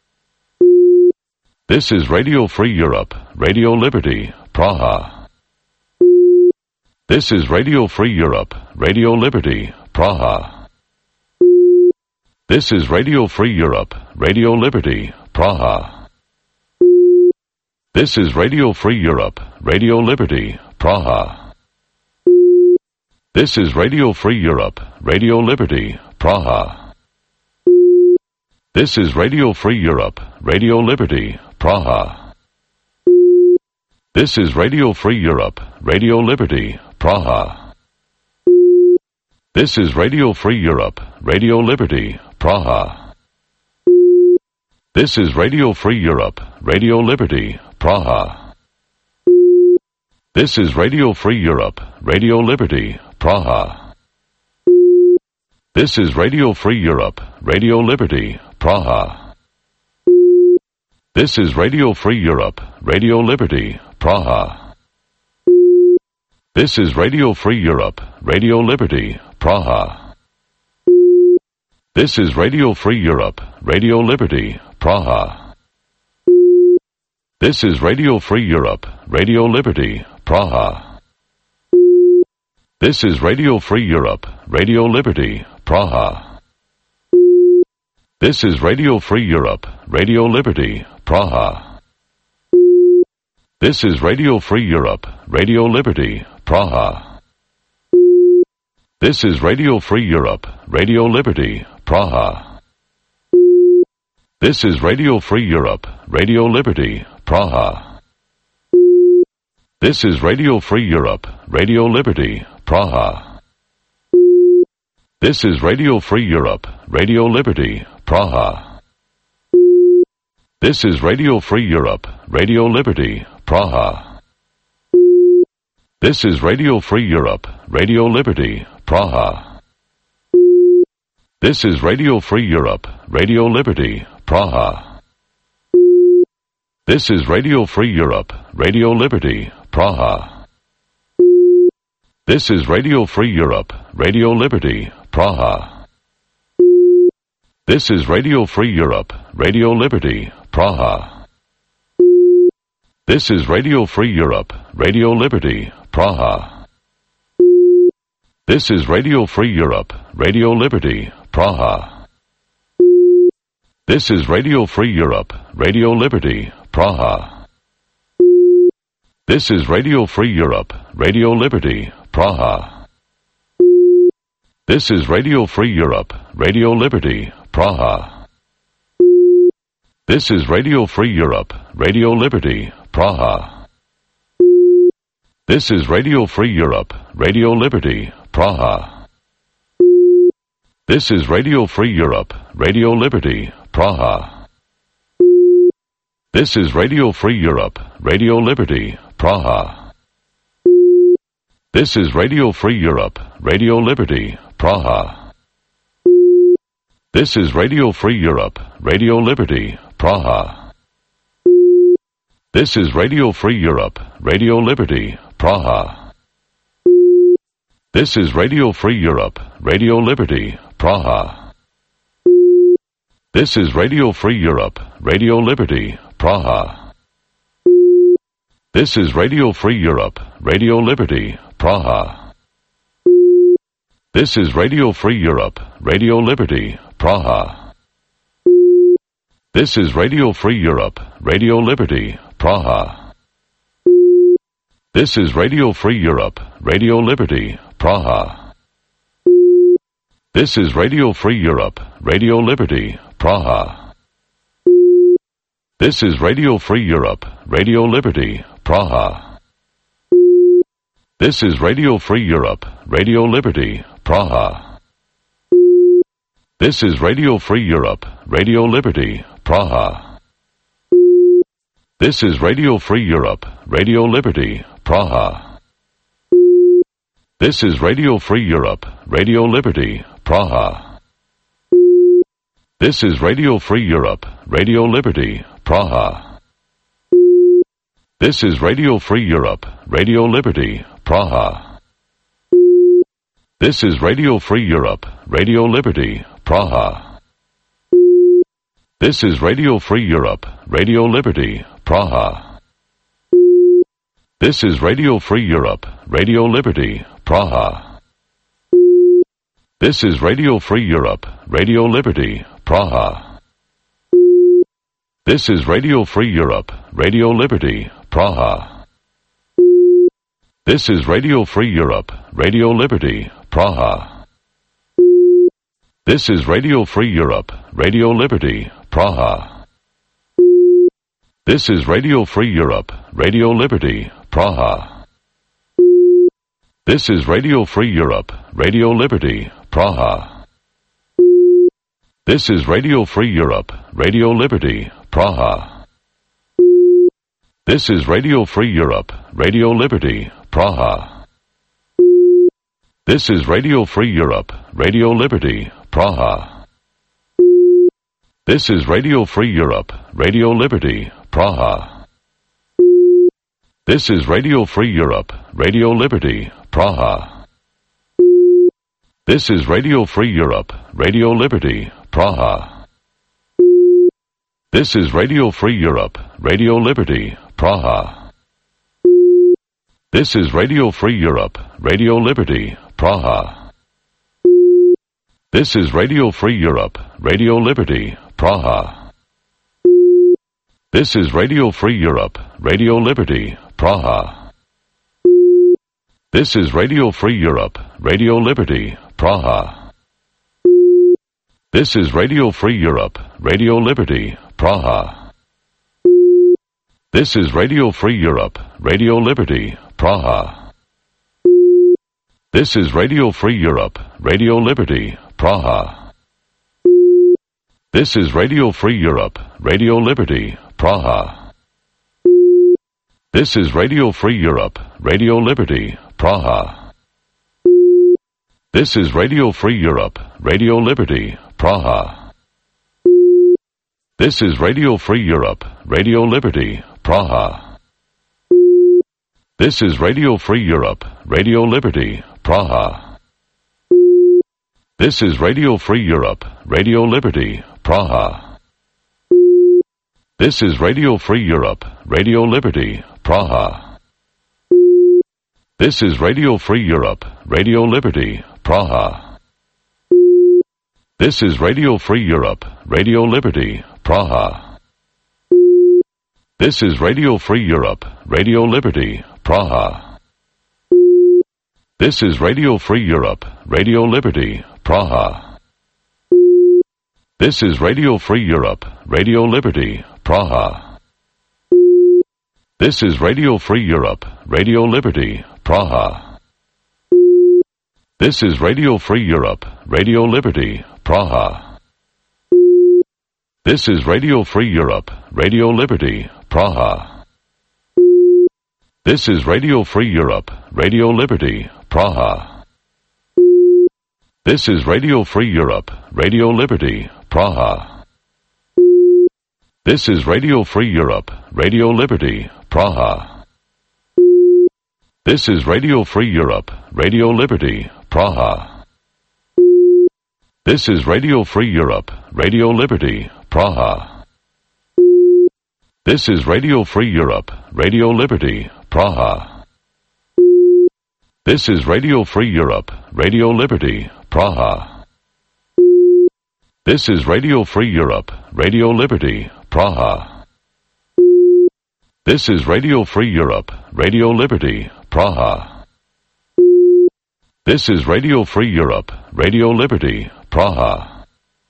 This is Radio Free Europe, Radio Liberty, Praha. This is Radio Free Europe, Radio Liberty, Praha. This is Radio Free Europe, Radio Liberty, Praha. This is Radio Free Europe, Radio Liberty, Praha. This is Radio Free Europe, Radio Liberty, Praha. This is Radio Free Europe, Radio Liberty, Praha. This is Radio Free Europe, Radio Liberty, Praha. This is Radio Free Europe, Radio Liberty, Praha. This is Radio Free Europe, Radio Liberty, Praha. This is Radio Free Europe, Radio Liberty, Praha. This is Radio Free Europe, Radio Liberty, Praha. This is Radio Free Europe, Radio Liberty, Praha. This is Radio Free Europe, Radio Liberty, Praha. This is Radio Free Europe, Radio Liberty, Praha. This is Radio Free Europe, Radio Liberty, Praha. This is Radio Free Europe, Radio Liberty, Praha. This is Radio Free Europe, Radio Liberty, Praha. This is Radio Free Europe, Radio Liberty, Praha. This is Radio Free Europe, Radio Liberty, Praha. This is Radio Free Europe, Radio Liberty, Praha. This is Radio Free Europe, Radio Liberty, Praha. This is Radio Free Europe, Radio Liberty, Praha. This is Radio Free Europe, Radio Liberty, Praha. This is Radio Free Europe, Radio Liberty, Praha. This is Radio Free Europe, Radio Liberty, Praha. This is Radio Free Europe, Radio Liberty, Praha. This is Radio Free Europe, Radio Liberty, Praha. This is Radio Free Europe, Radio Liberty, Praha. This is Radio Free Europe, Radio Liberty, Praha. This is Radio Free Europe, Radio Liberty, Praha. This is Radio Free Europe, Radio Liberty, Praha. This is Radio Free Europe, Radio Liberty, Praha. This is Radio Free Europe, Radio Liberty, Praha. This is Radio Free Europe, Radio Liberty, Praha. This is Radio Free Europe, Radio Liberty, Praha. This is Radio Free Europe, Radio Liberty, Praha. This is Radio Free Europe, Radio Liberty, Praha. This is Radio Free Europe, Radio Liberty, Praha. This is Radio Free Europe, Radio Liberty, Praha. This is Radio Free Europe, Radio Liberty, Praha. This is Radio Free Europe, Radio Liberty, Praha. This is Radio Free Europe, Radio Liberty, Praha. This is Radio Free Europe, Radio Liberty, Praha. This is Radio Free Europe, Radio Liberty, Praha. This is Radio Free Europe, Radio Liberty, Praha. This is Radio Free Europe, Radio Liberty, Praha. This is Radio Free Europe, Radio Liberty, Praha. This is Radio Free Europe, Radio Liberty, Praha. This is Radio Free Europe, Radio Liberty, Praha. This is Radio Free Europe, Radio Liberty, Praha. This is Radio Free Europe, Radio Liberty, Praha. This is Radio Free Europe, Radio Liberty, Praha. This is Radio Free Europe, Radio Liberty, Praha. This is Radio Free Europe, Radio Liberty, Praha. This is Radio Free Europe, Radio Liberty, Praha. This is Radio Free Europe, Radio Liberty, Praha. This is Radio Free Europe, Radio Liberty, Praha. This is Radio Free Europe, Radio Liberty, Praha. This is Radio Free Europe, Radio Liberty, Praha. This is Radio Free Europe, Radio Liberty, Praha. This is Radio Free Europe, Radio Liberty, Praha. This is Radio Free Europe, Radio Liberty, Praha. This is Radio Free Europe, Radio Liberty, Praha. This is Radio Free Europe, Radio Liberty, Praha. This is Radio Free Europe, Radio Liberty, Praha. This is Radio Free Europe, Radio Liberty, Praha. This is Radio Free Europe, Radio Liberty, Praha. This is Radio Free Europe, Radio Liberty, Praha. This is Radio Free Europe, Radio Liberty, Praha. This is Radio Free Europe, Radio Liberty, Praha. This is Radio Free Europe, Radio Liberty, Praha. This is Radio Free Europe, Radio Liberty, Praha. This is Radio Free Europe, Radio Liberty, Praha. This is Radio Free Europe, Radio Liberty, Praha. This is Radio Free Europe, Radio Liberty, Praha. This is Radio Free Europe, Radio Liberty, Praha. This is Radio Free Europe, Radio Liberty, Praha. This is Radio Free Europe, Radio Liberty, Praha. This is Radio Free Europe, Radio Liberty, Praha. This is Radio Free Europe, Radio Liberty, Praha. This is Radio Free Europe, Radio Liberty, Praha. This is Radio Free Europe, Radio Liberty, Praha. This is Radio Free Europe, Radio Liberty, Praha. This is Radio Free Europe, Radio Liberty, Praha. This is Radio Free Europe, Radio Liberty, Praha. This is Radio Free Europe, Radio Liberty, Praha. This is Radio Free Europe, Radio Liberty, Praha. This is Radio Free Europe, Radio Liberty, Praha. This is Radio Free Europe, Radio Liberty, Praha. This is Radio Free Europe, Radio Liberty, Praha. This is Radio Free Europe, Radio Liberty, Praha. This is Radio Free Europe, Radio Liberty, Praha. This is Radio Free Europe, Radio Liberty, Praha. This is Radio Free Europe, Radio Liberty, Praha. This is Radio Free Europe, Radio Liberty, Praha. This is Radio Free Europe, Radio Liberty, Praha. This is Radio Free Europe, Radio Liberty, Praha. This is Radio Free Europe, Radio Liberty, Praha. This is Radio Free Europe, Radio Liberty, Praha. This is Radio Free Europe, Radio Liberty, Praha. This is Radio Free Europe, Radio Liberty, Praha. This is Radio Free Europe, Radio Liberty, Praha.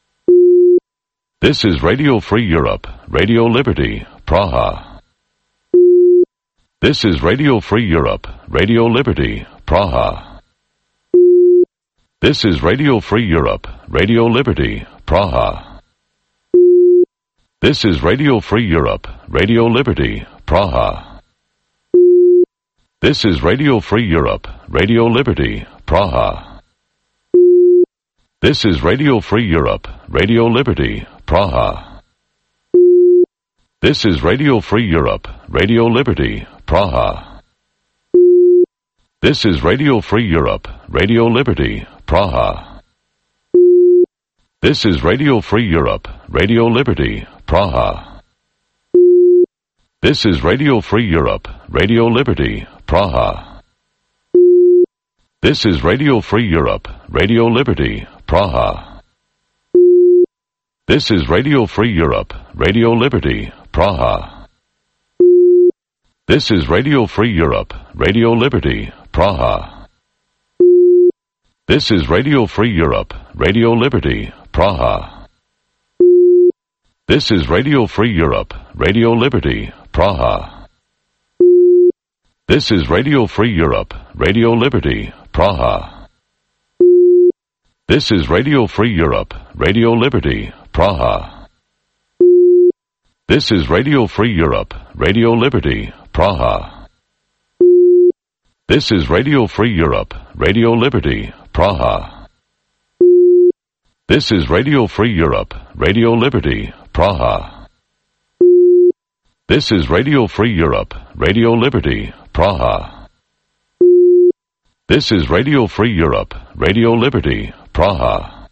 This is Radio Free Europe, Radio Liberty, Praha. This is Radio Free Europe, Radio Liberty, Praha. This is Radio Free Europe, Radio Liberty, Praha. This is Radio Free Europe, Radio Liberty, Praha. This is Radio Free Europe, Radio Liberty, Praha. This is Radio Free Europe, Radio Liberty, Praha. This is Radio Free Europe, Radio Liberty, Praha. This is Radio Free Europe, Radio Liberty, Praha. This is Radio Free Europe, Radio Liberty, Praha. This is Radio Free Europe, Radio Liberty, Praha. This is Radio Free Europe, Radio Liberty, Praha. This is Radio Free Europe, Radio Liberty, Praha. This is Radio Free Europe, Radio Liberty, Praha. This is Radio Free Europe, Radio Liberty, Praha. This is Radio Free Europe, Radio Liberty, Praha. This is Radio Free Europe, Radio Liberty, Praha. This is Radio Free Europe, Radio Liberty, Praha. This is Radio Free Europe, Radio Liberty, Praha. This is Radio Free Europe, Radio Liberty, Praha. This is Radio Free Europe, Radio Liberty, Praha. This is Radio Free Europe, Radio Liberty, Praha. This is Radio Free Europe, Radio Liberty, Praha.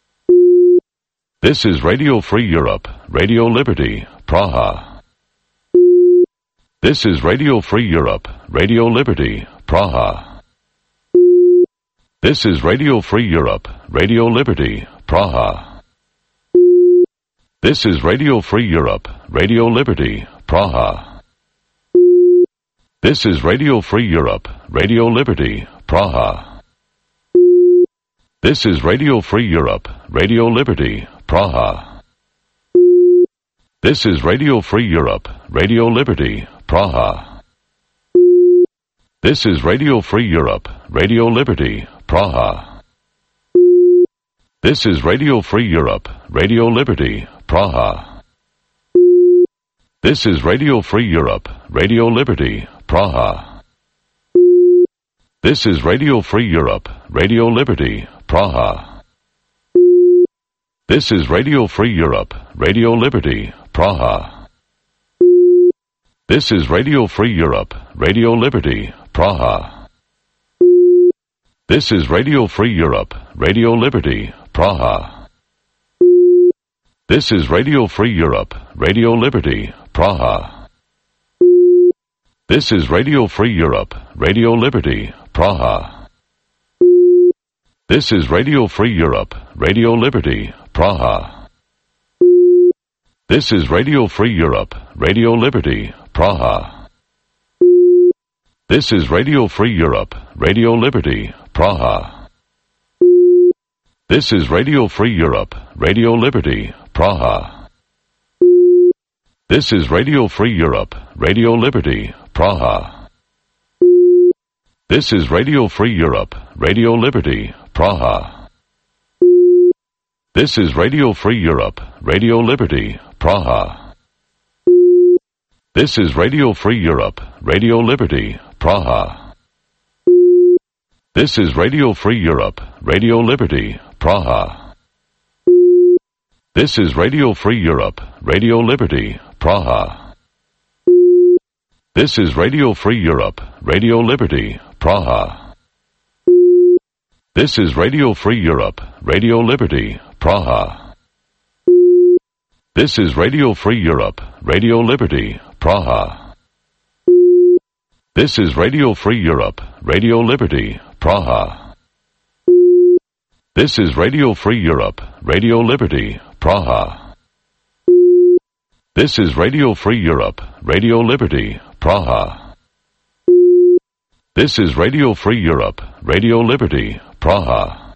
This is Radio Free Europe, Radio Liberty, Praha. This is Radio Free Europe, Radio Liberty, Praha. This is Radio Free Europe, Radio Liberty, Praha. This is Radio Free Europe, Radio Liberty, Praha. This is Radio Free Europe, Radio Liberty, Praha. This is Radio Free Europe, Radio Liberty, Praha. This is Radio Free Europe, Radio Liberty, Praha. This is Radio Free Europe, Radio Liberty, Praha. This is Radio Free Europe, Radio Liberty, Praha. This is Radio Free Europe, Radio Liberty, Praha. This is Radio Free Europe, Radio Liberty, Praha. This is Radio Free Europe, Radio Liberty, Praha. This is Radio Free Europe, Radio Liberty, Praha. This is Radio Free Europe, Radio Liberty, Praha. This is Radio Free Europe, Radio Liberty, Praha. This is Radio Free Europe, Radio Liberty, Praha. This is Radio Free Europe, Radio Liberty, Praha. This is Radio Free Europe, Radio Liberty, Praha. This is Radio Free Europe, Radio Liberty, Praha. This is Radio Free Europe, Radio Liberty, Praha. This is Radio Free Europe, Radio Liberty, Praha. This is Radio Free Europe, Radio Liberty, Praha. This is Radio Free Europe, Radio Liberty, Praha. This is Radio Free Europe, Radio Liberty, Praha. This is Radio Free Europe, Radio Liberty, Praha. This is Radio Free Europe, Radio Liberty, Praha. This is Radio Free Europe, Radio Liberty, Praha. This is Radio Free Europe, Radio Liberty, Praha. This is Radio Free Europe, Radio Liberty, Praha. This is Radio Free Europe, Radio Liberty, Praha. This is Radio Free Europe, Radio Liberty, Praha. This is Radio Free Europe, Radio Liberty, Praha. This is Radio Free Europe, Radio Liberty, Praha.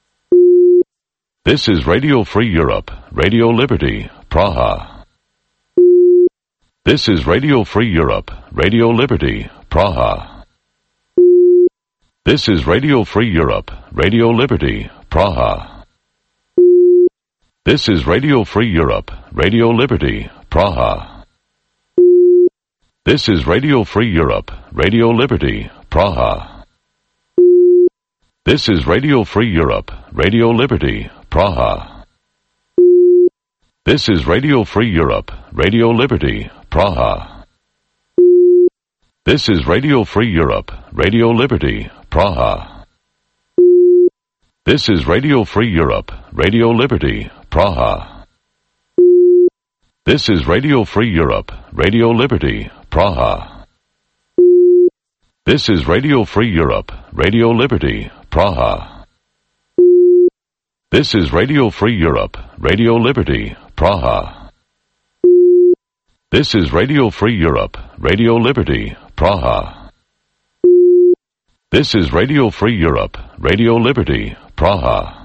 This is Radio Free Europe, Radio Liberty, Praha. This is Radio Free Europe, Radio Liberty, Praha. This is Radio Free Europe, Radio Liberty, Praha. This is Radio Free Europe, Radio Liberty, Praha. This is Radio Free Europe, Radio Liberty, Praha. This is Radio Free Europe, Radio Liberty, Praha. This is Radio Free Europe, Radio Liberty, Praha. This is Radio Free Europe, Radio Liberty, Praha. This is Radio Free Europe, Radio Liberty, Praha. This is Radio Free Europe, Radio Liberty, Praha. This is Radio Free Europe, Radio Liberty, Praha. This is Radio Free Europe, Radio Liberty, Praha. This is Radio Free Europe, Radio Liberty, Praha. This is Radio Free Europe, Radio Liberty, Praha.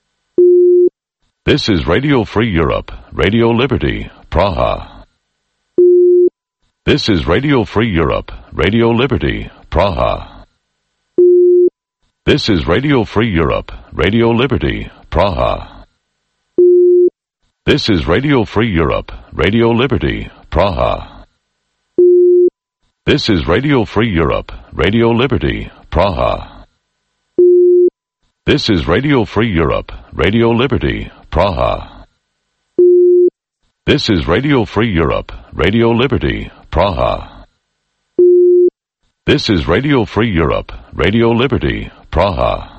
This is Radio Free Europe, Radio Liberty, Praha. This is Radio Free Europe, Radio Liberty, Praha. This is Radio Free Europe, Radio Liberty, Praha. This is Radio Free Europe, Radio Liberty, Praha. This is Radio Free Europe, Radio Liberty, Praha. This is Radio Free Europe, Radio Liberty, Praha. This is Radio Free Europe, Radio Liberty, Praha. This is Radio Free Europe, Radio Liberty, Praha.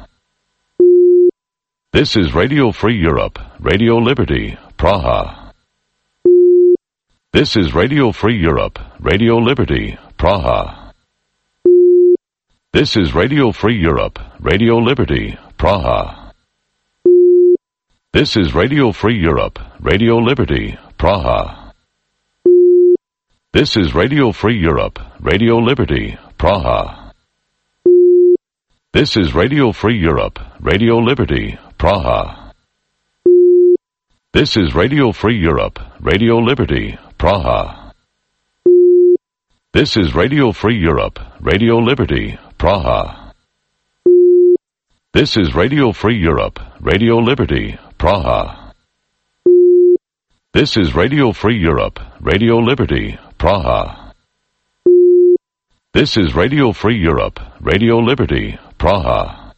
This is Radio Free Europe, Radio Liberty, Praha. This is Radio Free Europe, Radio Liberty, Praha. This is Radio Free Europe, Radio Liberty, Praha. This is Radio Free Europe, Radio Liberty, Praha. This is Radio Free Europe, Radio Liberty, Praha. This is Radio Free Europe, Radio Liberty, Praha. This is Radio Free Europe, Radio Liberty, Praha. This is Radio Free Europe, Radio Liberty, Praha. This is Radio Free Europe, Radio Liberty, Praha. This is Radio Free Europe, Radio Liberty, Praha. This is Radio Free Europe, Radio Liberty, Praha.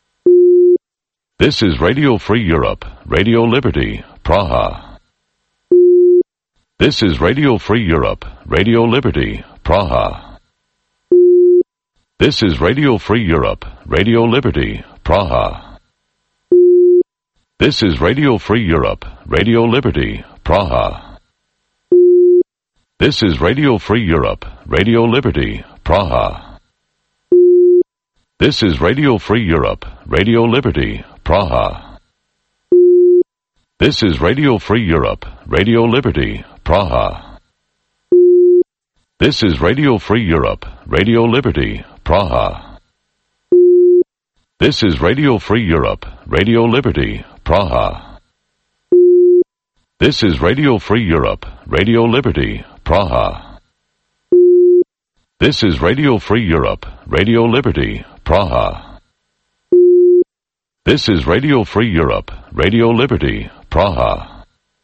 This is Radio Free Europe, Radio Liberty, Praha. This is Radio Free Europe, Radio Liberty, Praha. This is Radio Free Europe, Radio Liberty, Praha. This is Radio Free Europe, Radio Liberty, Praha. This is Radio Free Europe, Radio Liberty, Praha. This is Radio Free Europe, Radio Liberty, Praha. This is Radio Free Europe, Radio Liberty, Praha. This is Radio Free Europe, Radio Liberty, Praha. This is Radio Free Europe, Radio Liberty, Praha. This is Radio Free Europe, Radio Liberty, Praha. This is Radio Free Europe, Radio Liberty, Praha. This is Radio Free Europe, Radio Liberty, Praha.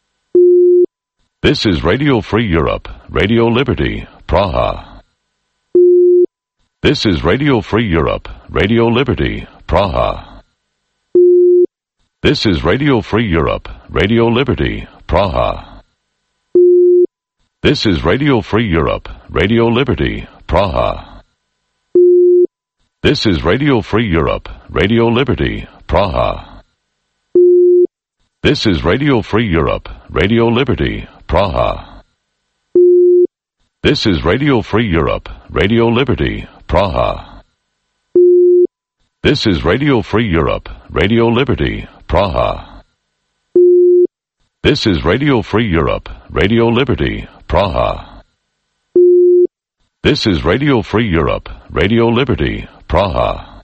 This is Radio Free Europe, Radio Liberty, Praha. This is Radio Free Europe, Radio Liberty, Praha. This is Radio Free Europe, Radio Liberty, Praha. This is Radio Free Europe, Radio Liberty, Praha. This is Radio Free Europe, Radio Liberty, Praha. This is Radio Free Europe, Radio Liberty, Praha. This is Radio Free Europe, Radio Liberty, Praha. This is Radio Free Europe, Radio Liberty, Praha. This is Radio Free Europe, Radio Liberty, Praha. This is Radio Free Europe, Radio Liberty, Praha.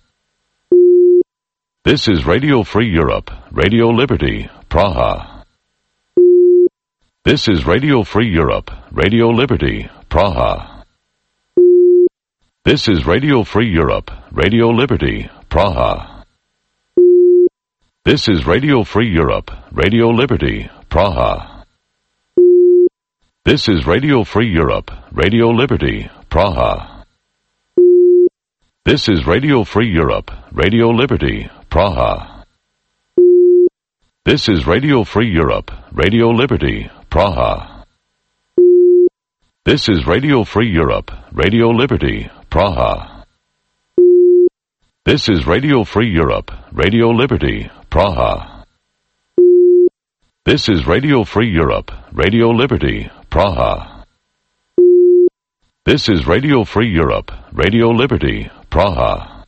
This is Radio Free Europe, Radio Liberty, Praha. This is Radio Free Europe, Radio Liberty, Praha. This is Radio Free Europe, Radio Liberty, Praha. This is Radio Free Europe, Radio Liberty, Praha. This is Radio Free Europe, Radio Liberty, Praha. This is Radio Free Europe, Radio Liberty, Praha. This is Radio Free Europe, Radio Liberty, Praha. This is Radio Free Europe, Radio Liberty, Praha. This is Radio Free Europe, Radio Liberty, Praha. This is Radio Free Europe, Radio Liberty, Praha. This is Radio Free Europe, Radio Liberty, Praha.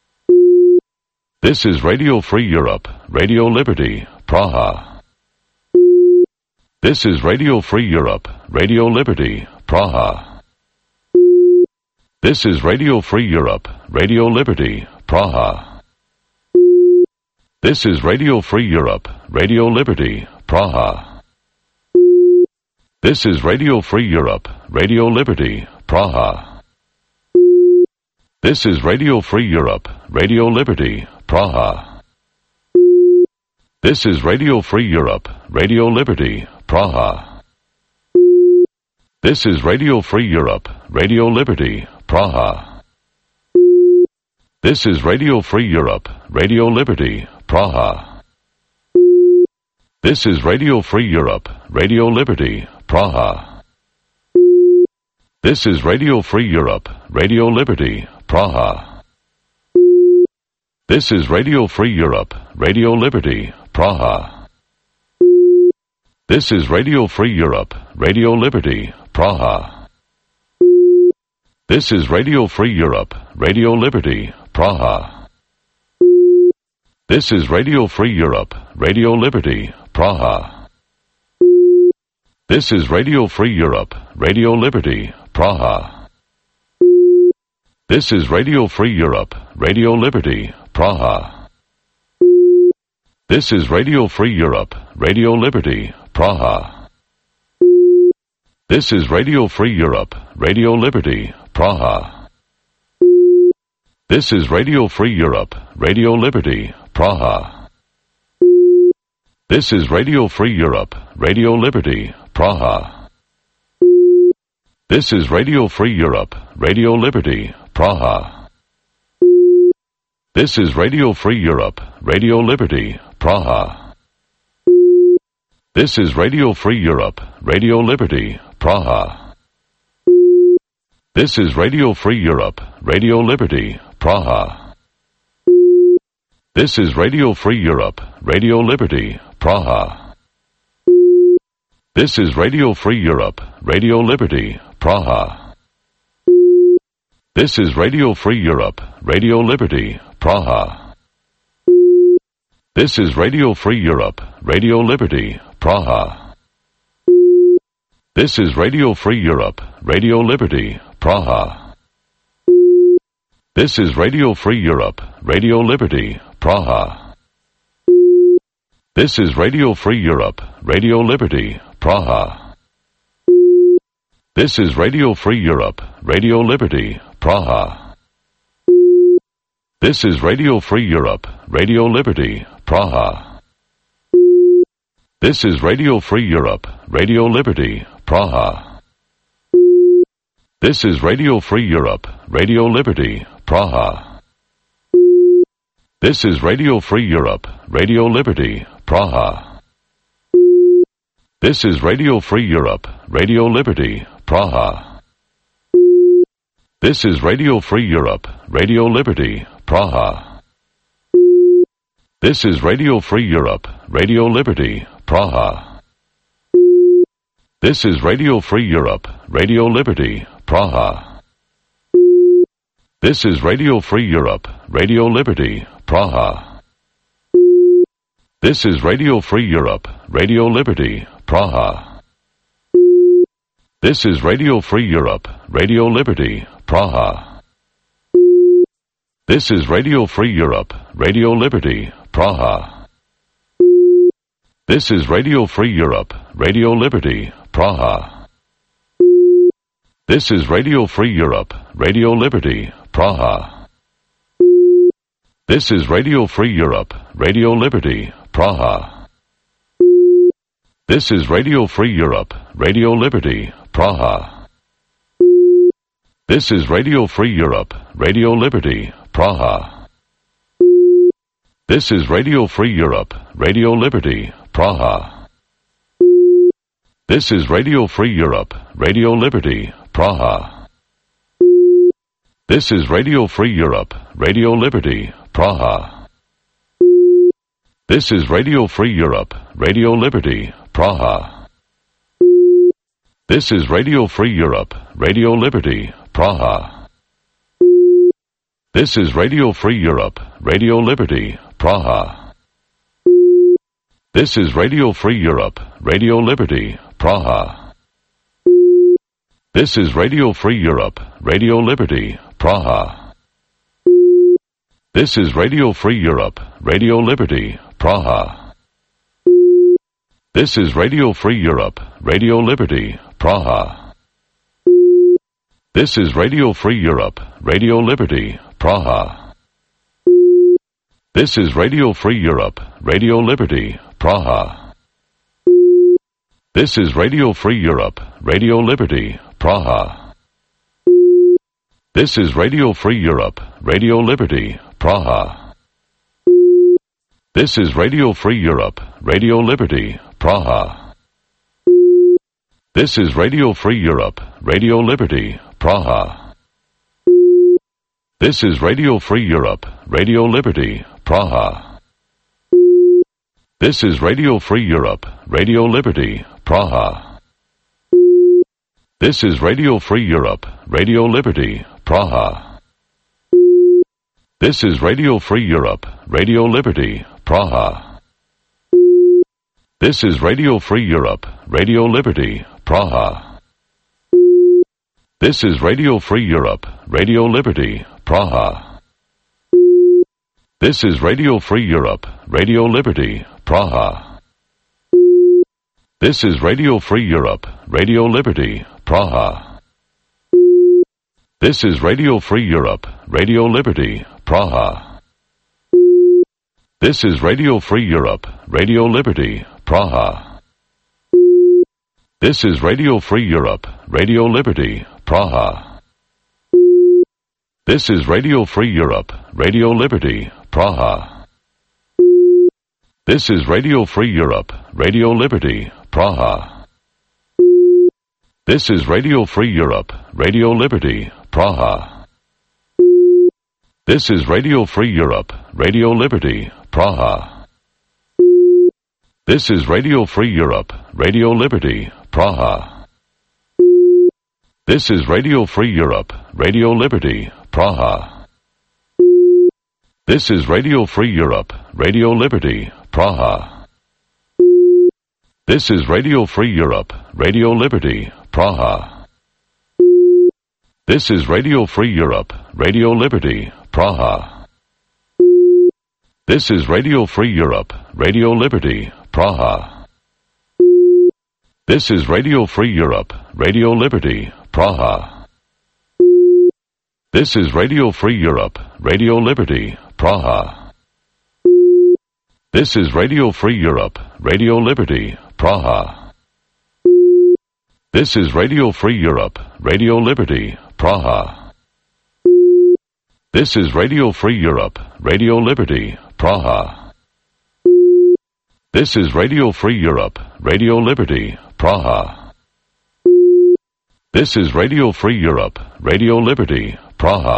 This is Radio Free Europe, Radio Liberty, Praha. This is Radio Free Europe, Radio Liberty, Praha. This is Radio Free Europe, Radio Liberty, Praha. This is Radio Free Europe, Radio Liberty, Praha. This is Radio Free Europe, Radio Liberty, Praha. This is Radio Free Europe, Radio Liberty, Praha. This is Radio Free Europe, Radio Liberty, Praha. This is Radio Free Europe, Radio Liberty, Praha. This is Radio Free Europe, Radio Liberty, Praha. This is Radio Free Europe, Radio Liberty, Praha. This is Radio Free Europe, Radio Liberty, Praha. This is Radio Free Europe, Radio Liberty, Praha. This is Radio Free Europe, Radio Liberty, Praha. This is Radio Free Europe, Radio Liberty, Praha. This is Radio Free Europe, Radio Liberty, Praha. This is Radio Free Europe, Radio Liberty, Praha. This is Radio Free Europe, Radio Liberty, Praha. This is Radio Free Europe, Radio Liberty, Praha. This is Radio Free Europe, Radio Liberty, Praha. This is Radio Free Europe, Radio Liberty, Praha. This is Radio Free Europe, Radio Liberty, Praha. This is Radio Free Europe, Radio Liberty, Praha. This is Radio Free Europe, Radio Liberty, Praha. This is Radio Free Europe, Radio Liberty, Praha. This is Radio Free Europe, Radio Liberty, Praha. This is Radio Free Europe, Radio Liberty, Praha. This is Radio Free Europe, Radio Liberty, Praha. This is Radio Free Europe, Radio Liberty, Praha. This is Radio Free Europe, Radio Liberty, Praha. This is Radio Free Europe, Radio Liberty, Praha. This is Radio Free Europe, Radio Liberty, Praha. This is Radio Free Europe, Radio Liberty, Praha. This is Radio Free Europe, Radio Liberty, Praha. This is Radio Free Europe, Radio Liberty, Praha. This is Radio Free Europe, Radio Liberty, Praha. This is Radio Free Europe, Radio Liberty, Praha. This is Radio Free Europe, Radio Liberty, Praha. This is Radio Free Europe, Radio Liberty, Praha. This is Radio Free Europe, Radio Liberty, Praha. This is Radio Free Europe, Radio Liberty, Praha. This is Radio Free Europe, Radio Liberty, Praha. This is Radio Free Europe, Radio Liberty, Praha. This is Radio Free Europe, Radio Liberty, Praha. This is Radio Free Europe, Radio Liberty, Praha. This is Radio Free Europe, Radio Liberty, Praha. This is Radio Free Europe, Radio Liberty, Praha. This is Radio Free Europe, Radio Liberty, Praha. This is Radio Free Europe, Radio Liberty, Praha. This is Radio Free Europe, Radio Liberty, Praha. This is Radio Free Europe, Radio Liberty, Praha. This is Radio Free Europe, Radio Liberty, Praha. This is Radio Free Europe, Radio Liberty, Praha. This is Radio Free Europe, Radio Liberty, Praha. This is Radio Free Europe, Radio Liberty, Praha. This is Radio Free Europe, Radio Liberty, Praha. This is Radio Free Europe, Radio Liberty, Praha. This is Radio Free Europe, Radio Liberty, Praha. This is Radio Free Europe, Radio Liberty, Praha. This is Radio Free Europe, Radio Liberty, Praha. This is Radio Free Europe, Radio Liberty, Praha. This is Radio Free Europe, Radio Liberty, Praha. This is Radio Free Europe, Radio Liberty, Praha. This is Radio Free Europe, Radio Liberty, Praha. This is Radio Free Europe, Radio Liberty, Praha. This is Radio Free Europe, Radio Liberty, Praha. This is Radio Free Europe, Radio Liberty, Praha. This is Radio Free Europe, Radio Liberty, Praha. This is Radio Free Europe, Radio Liberty, Praha. This is Radio Free Europe, Radio Liberty, Praha. This is Radio Free Europe, Radio Liberty, Praha. This is Radio Free Europe, Radio Liberty, Praha. This is Radio Free Europe, Radio Liberty, Praha. This is Radio Free Europe, Radio Liberty, Praha. This is Radio Free Europe, Radio Liberty, Praha. This is Radio Free Europe, Radio Liberty, Praha. This is Radio Free Europe, Radio Liberty, Praha. This is Radio Free Europe, Radio Liberty, Praha. This is Radio Free Europe, Radio Liberty, Praha. This is Radio Free Europe, Radio Liberty, Praha. This is Radio Free Europe, Radio Liberty, Praha. This is Radio Free Europe, Radio Liberty, Praha. This is Radio Free Europe, Radio Liberty, Praha. This is Radio Free Europe, Radio Liberty, Praha. This is Radio Free Europe, Radio Liberty, Praha. This is Radio Free Europe, Radio Liberty, Praha. This is Radio Free Europe, Radio Liberty, Praha. This is Radio Free Europe, Radio Liberty, Praha. This is Radio Free Europe, Radio Liberty, Praha. This is Radio Free Europe, Radio Liberty, Praha. This is Radio Free Europe, Radio Liberty, Praha. This is Radio Free Europe, Radio Liberty, Praha. This is Radio Free Europe, Radio Liberty, Praha. This is Radio Free Europe, Radio Liberty, Praha. This is Radio Free Europe, Radio Liberty, Praha.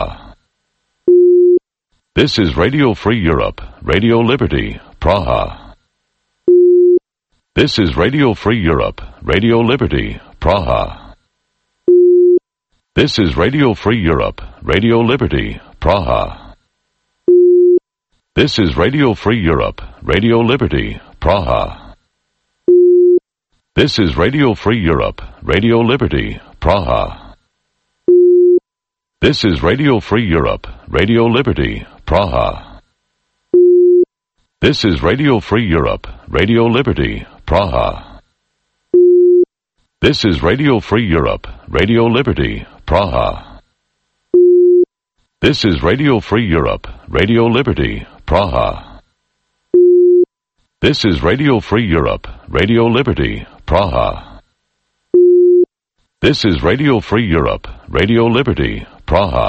This is Radio Free Europe, Radio Liberty, Praha. This is Radio Free Europe, Radio Liberty, Praha. This is Radio Free Europe, Radio Liberty, Praha. This is Radio Free Europe, Radio Liberty, Praha. This is Radio Free Europe, Radio Liberty, Praha. This is Radio Free Europe, Radio Liberty, Praha. This is Radio Free Europe, Radio Liberty, Praha. This is Radio Free Europe, Radio Liberty, Praha. This is Radio Free Europe, Radio Liberty, Praha. This is Radio Free Europe, Radio Liberty, Praha. This is Radio Free Europe, Radio Liberty, Praha.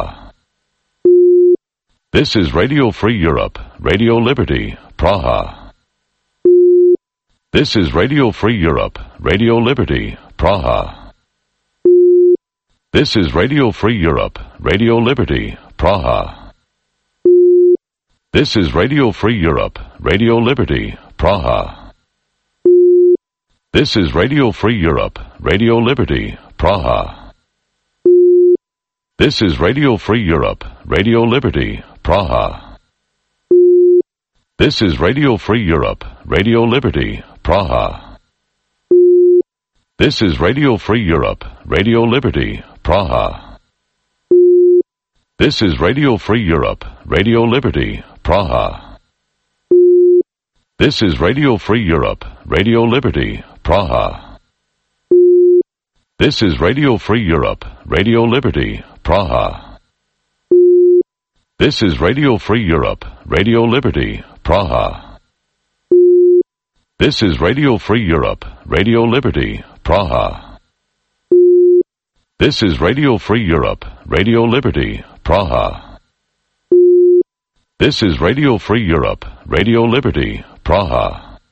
This is Radio Free Europe, Radio Liberty, Praha. This is Radio Free Europe, Radio Liberty, Praha. This is Radio Free Europe, Radio Liberty, Praha. This is Radio Free Europe, Radio Liberty, Praha. This is Radio Free Europe, Radio Liberty, Praha. This is Radio Free Europe, Radio Liberty, Praha. This is Radio Free Europe, Radio Liberty, Praha. This is Radio Free Europe, Radio Liberty, Praha. This is Radio Free Europe, Radio Liberty, Praha. This is Radio Free Europe, Radio Liberty, Praha. This is Radio Free Europe, Radio Liberty, Praha. This is Radio Free Europe, Radio Liberty, Praha. This is Radio Free Europe, Radio Liberty, Praha. This is Radio Free Europe, Radio Liberty, Praha. This is Radio Free Europe, Radio Liberty, Praha.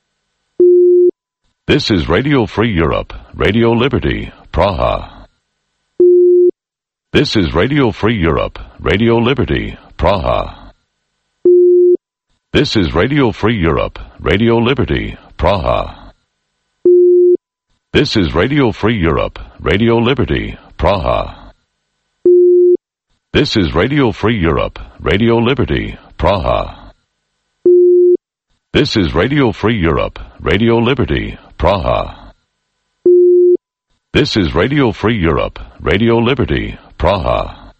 This is Radio Free Europe, Radio Liberty, Praha. This is Radio Free Europe, Radio Liberty, Praha. This is Radio Free Europe, Radio Liberty, Praha. This is Radio Free Europe, Radio Liberty, Praha. This is Radio Free Europe, Radio Liberty, Praha. This is Radio Free Europe, Radio Liberty, Praha. This is Radio Free Europe, Radio Liberty, Praha.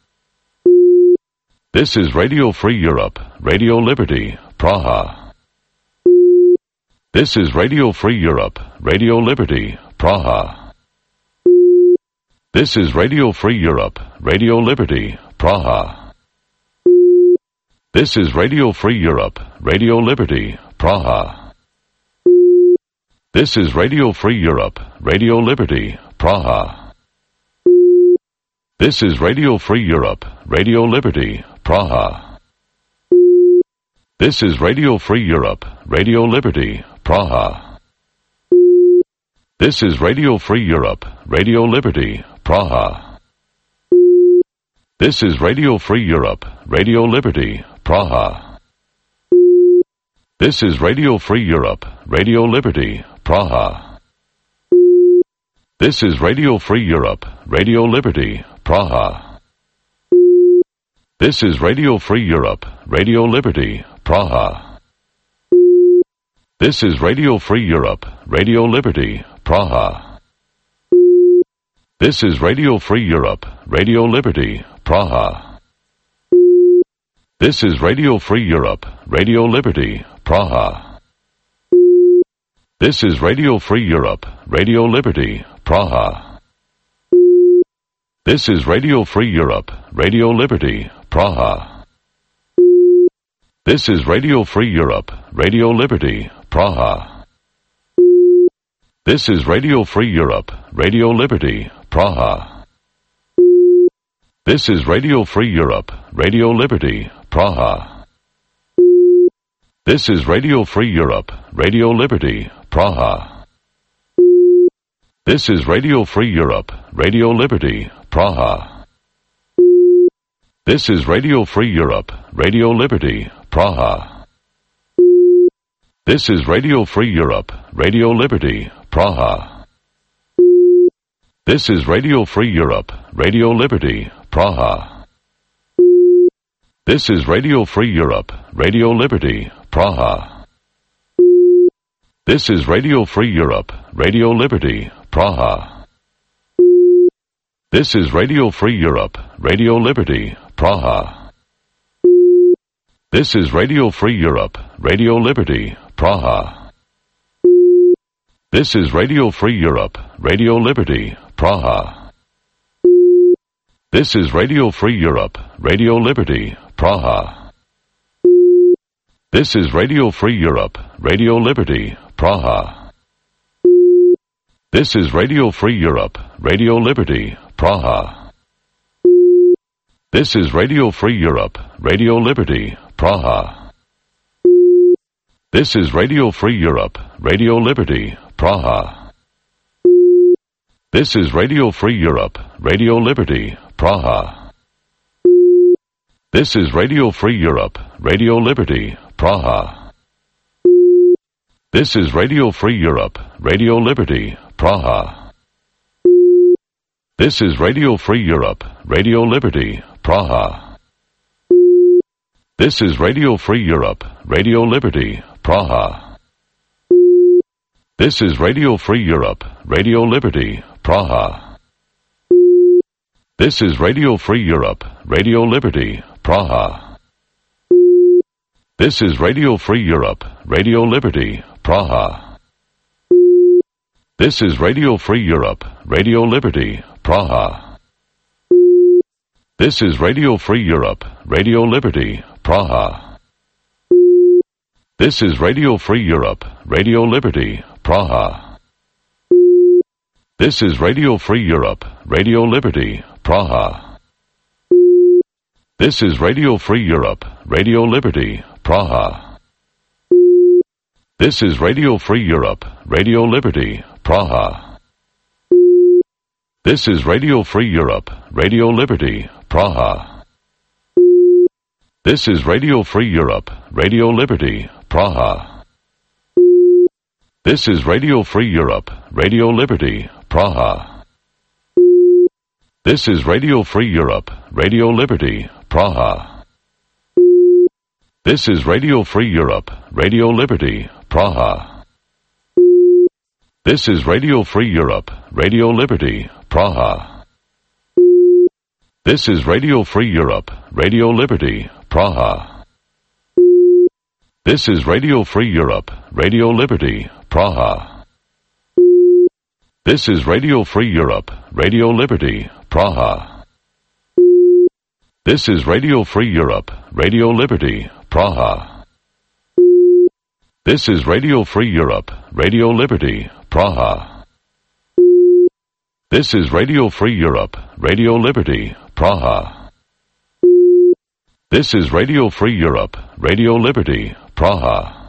This is Radio Free Europe, Radio Liberty, Praha. This is Radio Free Europe, Radio Liberty, Praha. This is Radio Free Europe, Radio Liberty, Praha. This is Radio Free Europe, Radio Liberty, Praha. This is Radio Free Europe, Radio Liberty, Praha. This is Radio Free Europe, Radio Liberty, Praha. This is Radio Free Europe, Radio Liberty, Praha. This is Radio Free Europe, Radio Liberty, Praha. This is Radio Free Europe, Radio Liberty, Praha. This is Radio Free Europe, Radio Liberty, Praha. This is Radio Free Europe, Radio Liberty, Praha. This is Radio Free Europe, Radio Liberty, Praha. This is Radio Free Europe, Radio Liberty, Praha. This is Radio Free Europe, Radio Liberty, Praha. This is Radio Free Europe, Radio Liberty, Praha. This is Radio Free Europe, Radio Liberty, Praha. This is Radio Free Europe, Radio Liberty, Praha. This is Radio Free Europe, Radio Liberty, Praha. This is Radio Free Europe, Radio Liberty, Praha. This is Radio Free Europe, Radio Liberty, Praha. This is Radio Free Europe, Radio Liberty, Praha. This is Radio Free Europe, Radio Liberty, Praha. This is Radio Free Europe, Radio Liberty, Praha. This is Radio Free Europe, Radio Liberty, Praha. This is Radio Free Europe, Radio Liberty, Praha. This is Radio Free Europe, Radio Liberty, Praha. This is Radio Free Europe, Radio Liberty, Praha. This is Radio Free Europe, Radio Liberty, Praha. This is Radio Free Europe, Radio Liberty, Praha. This is Radio Free Europe, Radio Liberty, Praha. This is Radio Free Europe, Radio Liberty, Praha. This is Radio Free Europe, Radio Liberty, Praha. This is Radio Free Europe, Radio Liberty, Praha. This is Radio Free Europe, Radio Liberty, Praha. This is Radio Free Europe, Radio Liberty, Praha. This is Radio Free Europe, Radio Liberty, Praha. This is Radio Free Europe, Radio Liberty, Praha. This is Radio Free Europe, Radio Liberty, Praha. This is Radio Free Europe, Radio Liberty, Praha. This is Radio Free Europe, Radio Liberty, Praha. This is Radio Free Europe, Radio Liberty, Praha. This is Radio Free Europe, Radio Liberty, Praha. This is Radio Free Europe, Radio Liberty, Praha. This is Radio Free Europe, Radio Liberty, Praha. This is Radio Free Europe, Radio Liberty, Praha. This is Radio Free Europe, Radio Liberty, Praha. This is Radio Free Europe, Radio Liberty, Praha. This is Radio Free Europe, Radio Liberty, Praha. This is Radio Free Europe, Radio Liberty, Praha. This is Radio Free Europe, Radio Liberty, Praha. This is Radio Free Europe, Radio Liberty, Praha. This is Radio Free Europe, Radio Liberty, Praha. This is Radio Free Europe, Radio Liberty, Praha. This is Radio Free Europe, Radio Liberty, Praha. This is Radio Free Europe, Radio Liberty, Praha. This is Radio Free Europe, Radio Liberty, Praha. This is Radio Free Europe, Radio Liberty, Praha. This is Radio Free Europe, Radio Liberty, Praha. This is Radio Free Europe, Radio Liberty, Praha. This is Radio Free Europe, Radio Liberty, Praha. This is Radio Free Europe, Radio Liberty, Praha. This is Radio Free Europe, Radio Liberty, Praha.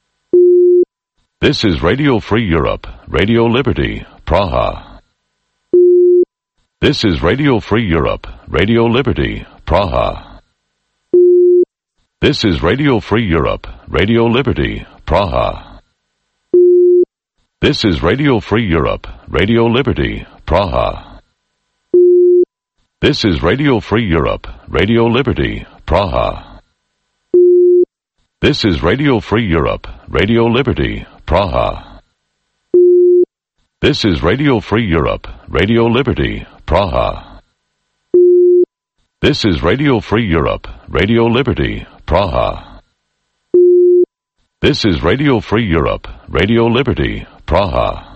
This is Radio Free Europe, Radio Liberty, Praha. This is Radio Free Europe, Radio Liberty, Praha. This is Radio Free Europe, Radio Liberty, Praha. This is Radio Free Europe, Radio Liberty, Praha. This is Radio Free Europe, Radio Liberty, Praha. This is Radio Free Europe, Radio Liberty, Praha. This is Radio Free Europe, Radio Liberty, Praha. This is Radio Free Europe, Radio Liberty, Praha. This is Radio Free Europe, Radio Liberty, Praha.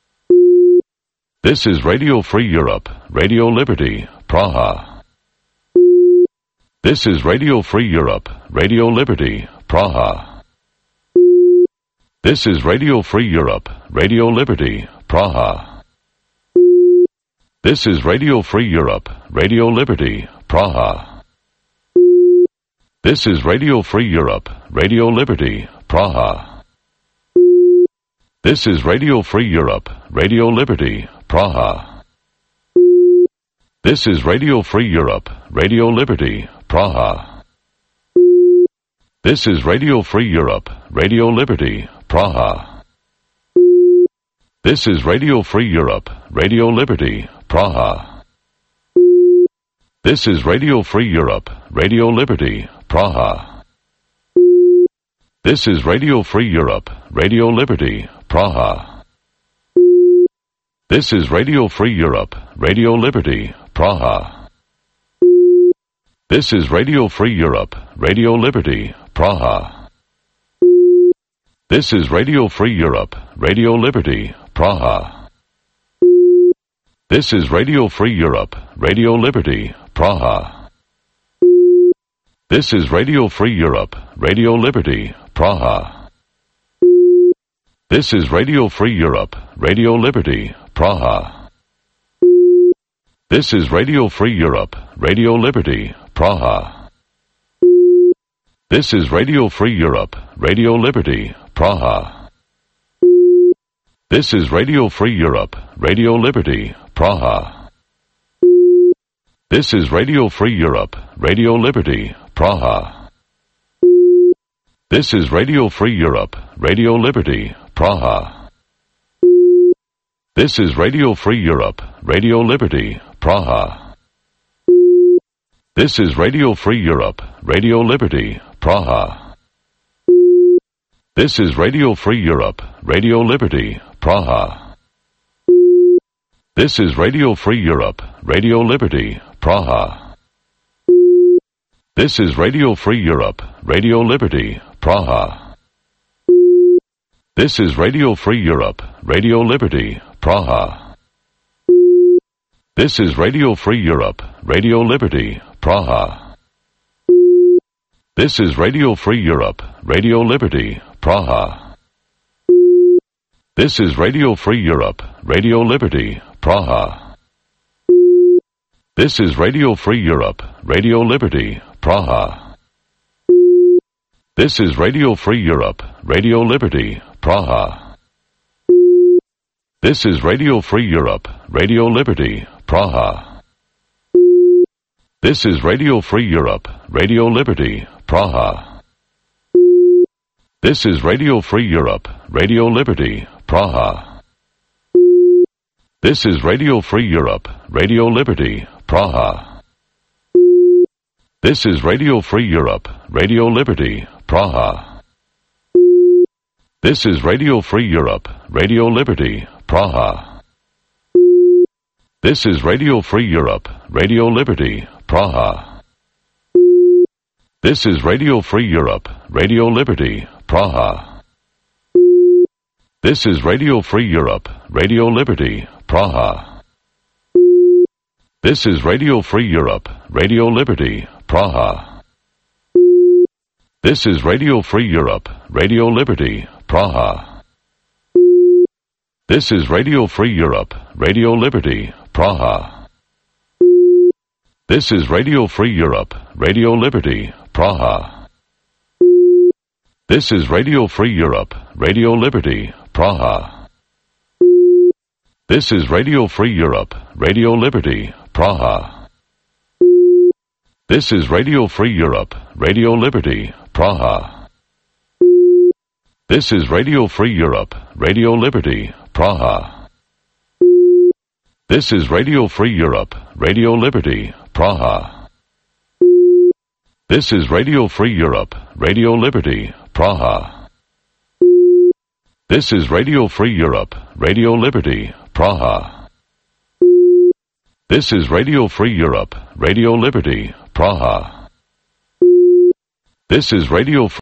This is Radio Free Europe, Radio Liberty, Praha. This is Radio Free Europe, Radio Liberty, Praha. This is Radio Free Europe, Radio Liberty, Praha. This is Radio Free Europe, Radio Liberty, Praha. This is Radio Free Europe, Radio Liberty, Praha. This is Radio Free Europe, Radio Liberty, Praha. This is Radio Free Europe, Radio Liberty, Praha. This is Radio Free Europe, Radio Liberty, Praha. This is Radio Free Europe, Radio Liberty, Praha. This is Radio Free Europe, Radio Liberty, Praha. This is Radio Free Europe, Radio Liberty, Praha. This is Radio Free Europe, Radio Liberty, Praha. This is Radio Free Europe, Radio Liberty, Praha. This is Radio Free Europe, Radio Liberty, Praha. This is Radio Free Europe, Radio Liberty, Praha. This is Radio Free Europe, Radio Liberty, Praha. This is Radio Free Europe, Radio Liberty, Praha. This is Radio Free Europe, Radio Liberty, Praha. This is Radio Free Europe, Radio Liberty, Praha. This is Radio Free Europe, Radio Liberty, Praha. This is Radio Free Europe, Radio Liberty, Praha. This is Radio Free Europe, Radio Liberty, Praha. This is Radio Free Europe, Radio Liberty, Praha. This is Radio Free Europe, Radio Liberty, Praha. This is Radio Free Europe, Radio Liberty, Praha. This is Radio Free Europe, Radio Liberty, Praha. This is Radio Free Europe, Radio Liberty, Praha. This is Radio Free Europe, Radio Liberty, Praha. This is Radio Free Europe, Radio Liberty, Praha. This is Radio Free Europe, Radio Liberty, Praha. This is Radio Free Europe, Radio Liberty, Praha. This is Radio Free Europe, Radio Liberty, Praha. This is Radio Free Europe, Radio Liberty, Praha. This is Radio Free Europe, Radio Liberty, Praha. This is Radio Free Europe, Radio Liberty, Praha. This is Radio Free Europe, Radio Liberty, Praha. This is Radio Free Europe, Radio Liberty, Praha. This is Radio Free Europe, Radio Liberty, Praha. This is Radio Free Europe, Radio Liberty, Praha. This is Radio Free Europe, Radio Liberty, Praha. This is Radio Free Europe, Radio Liberty, Praha. This is Radio Free Europe, Radio Liberty, Praha. This is Radio Free Europe, Radio Liberty, Praha. This is Radio Free Europe, Radio Liberty, Praha. This is Radio Free Europe, Radio Liberty, Praha. This is Radio Free Europe, Radio Liberty, Praha. This is Radio Free Europe, Radio Liberty, Praha. This is Radio Free Europe, Radio Liberty, Praha. This is Radio Free Europe, Radio Liberty, Praha. This is Radio Free Europe, Radio Liberty, Praha. This is Radio Free Europe, Radio Liberty, Praha. This is Radio Free Europe, Radio Liberty, Praha. This is Radio Free Europe, Radio Liberty, Praha. This is Radio Free Europe, Radio Liberty, Praha. This is Radio